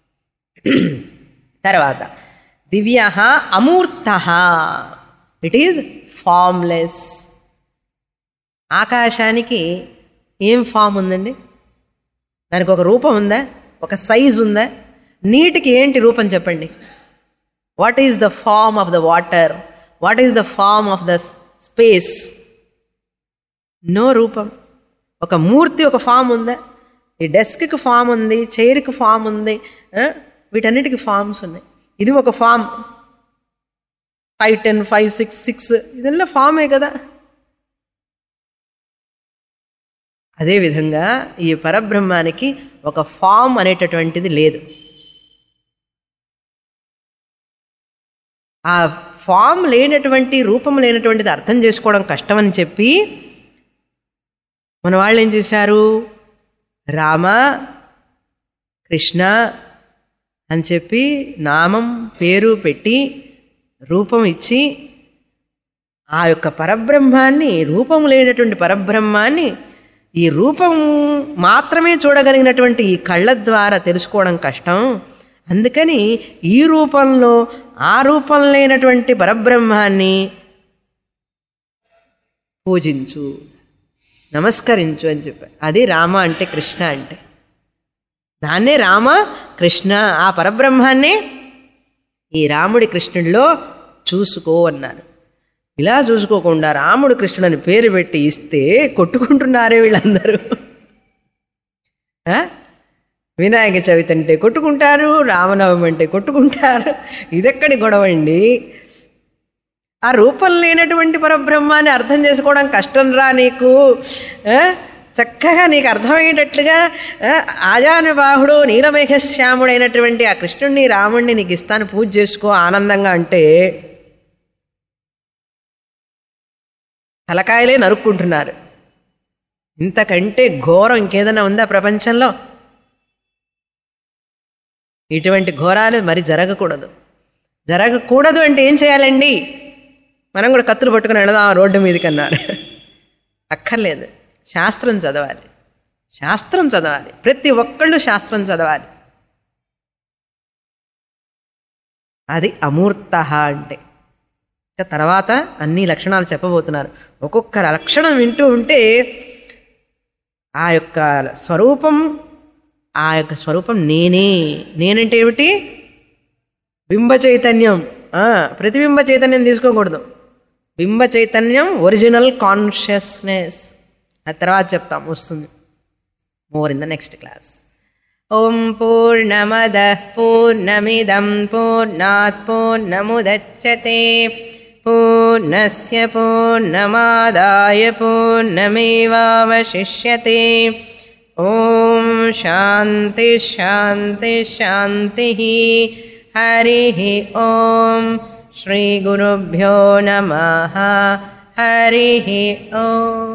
తర్వాత దివ్య అమూర్త, ఇట్ ఈజ్ ఫామ్లెస్. ఆకాశానికి ఏం ఫామ్ ఉందండి? దానికి ఒక రూపం ఉందా? ఒక సైజ్ ఉందా? నీటికి ఏంటి రూపం చెప్పండి? What is the form of the water? What is the form of the space? No రూపం. ఒక మూర్తి, ఒక ఫామ్ ఉందా? ఈ డెస్క్కి ఫామ్ ఉంది, చైర్కి ఫామ్ ఉంది, వీటన్నిటికి ఫామ్స్ ఉన్నాయి. ఇది ఒక ఫామ్. 5'10", 5'6", 6 ఇదెల్లా ఫామే కదా. అదేవిధంగా ఈ పరబ్రహ్మానికి ఒక ఫామ్ అనేటటువంటిది లేదు. ఆ ఫామ్ లేనటువంటి, రూపం లేనటువంటిది అర్థం చేసుకోవడం కష్టమని చెప్పి మన వాళ్ళు ఏం చేశారు? రామ, కృష్ణ అని చెప్పి నామం, పేరు పెట్టి, రూపం ఇచ్చి, ఆ యొక్క పరబ్రహ్మాన్ని, రూపం లేనటువంటి పరబ్రహ్మాన్ని ఈ రూపం మాత్రమే చూడగలిగినటువంటి ఈ కళ్ళ ద్వారా తెలుసుకోవడం కష్టం. అందుకని ఈ రూపంలో ఆ రూపం లేనటువంటి పరబ్రహ్మాన్ని పూజించు, నమస్కరించు అని చెప్పారు. అది రామ అంటే, కృష్ణ అంటే. దాన్నే రామ కృష్ణ, ఆ పరబ్రహ్మాన్నే ఈ రాముడి కృష్ణుడిలో చూసుకో అన్నారు. ఇలా చూసుకోకుండా రాముడు కృష్ణుడని పేరు పెట్టి ఇస్తే కొట్టుకుంటున్నారే వీళ్ళందరూ. వినాయక చవితి అంటే కొట్టుకుంటారు, రామనవమి అంటే కొట్టుకుంటారు. ఇదెక్కడి గొడవ అండి? ఆ రూపం లేనటువంటి పరబ్రహ్మాన్ని అర్థం చేసుకోవడం కష్టం రా నీకు. చక్కగా నీకు అర్థమయ్యేటట్లుగా ఆజానుబాహుడు నీలమేఘశ్యాముడైనటువంటి ఆ కృష్ణుడిని రాముడిని నీకు ఇస్తాను, పూజ చేసుకో ఆనందంగా అంటే తలకాయలే నరుక్కుంటున్నారు. ఇంతకంటే ఘోరం ఇంకేదైనా ఉందా ప్రపంచంలో? ఇటువంటి ఘోరాలు మరి జరగకూడదు. జరగకూడదు అంటే ఏం చేయాలండి? మనం కూడా కత్తులు పట్టుకుని వెళదాం రోడ్డు మీదకి అన్నారు. అక్కర్లేదు, శాస్త్రం చదవాలి. శాస్త్రం చదవాలి, ప్రతి ఒక్కళ్ళు శాస్త్రం చదవాలి. అది అమూర్త అంటే. తర్వాత అన్ని లక్షణాలు చెప్పబోతున్నారు. ఒక్కొక్క లక్షణం వింటూ ఉంటే ఆ యొక్క స్వరూపం నేనంటే ఏమిటి? బింబ చైతన్యం. ప్రతిబింబ చైతన్యం తీసుకోకూడదు. బింబ చైతన్యం, ఒరిజినల్ కాన్షియస్నెస్. ఆ తర్వాత చెప్తాం, వస్తుంది more in the next class. ఓం పూర్ణమదః పూర్ణమిదం పూర్ణాత్ పూర్ణముదచ్యతే పూర్ణస్య పూర్ణమాదాయ పూర్ణమేవావశిష్యతే. ఓం శాంతి శాంతి శాంతి. హరిః ఓం. శ్రీ గురుభ్యో నమః. హరిః ఓం.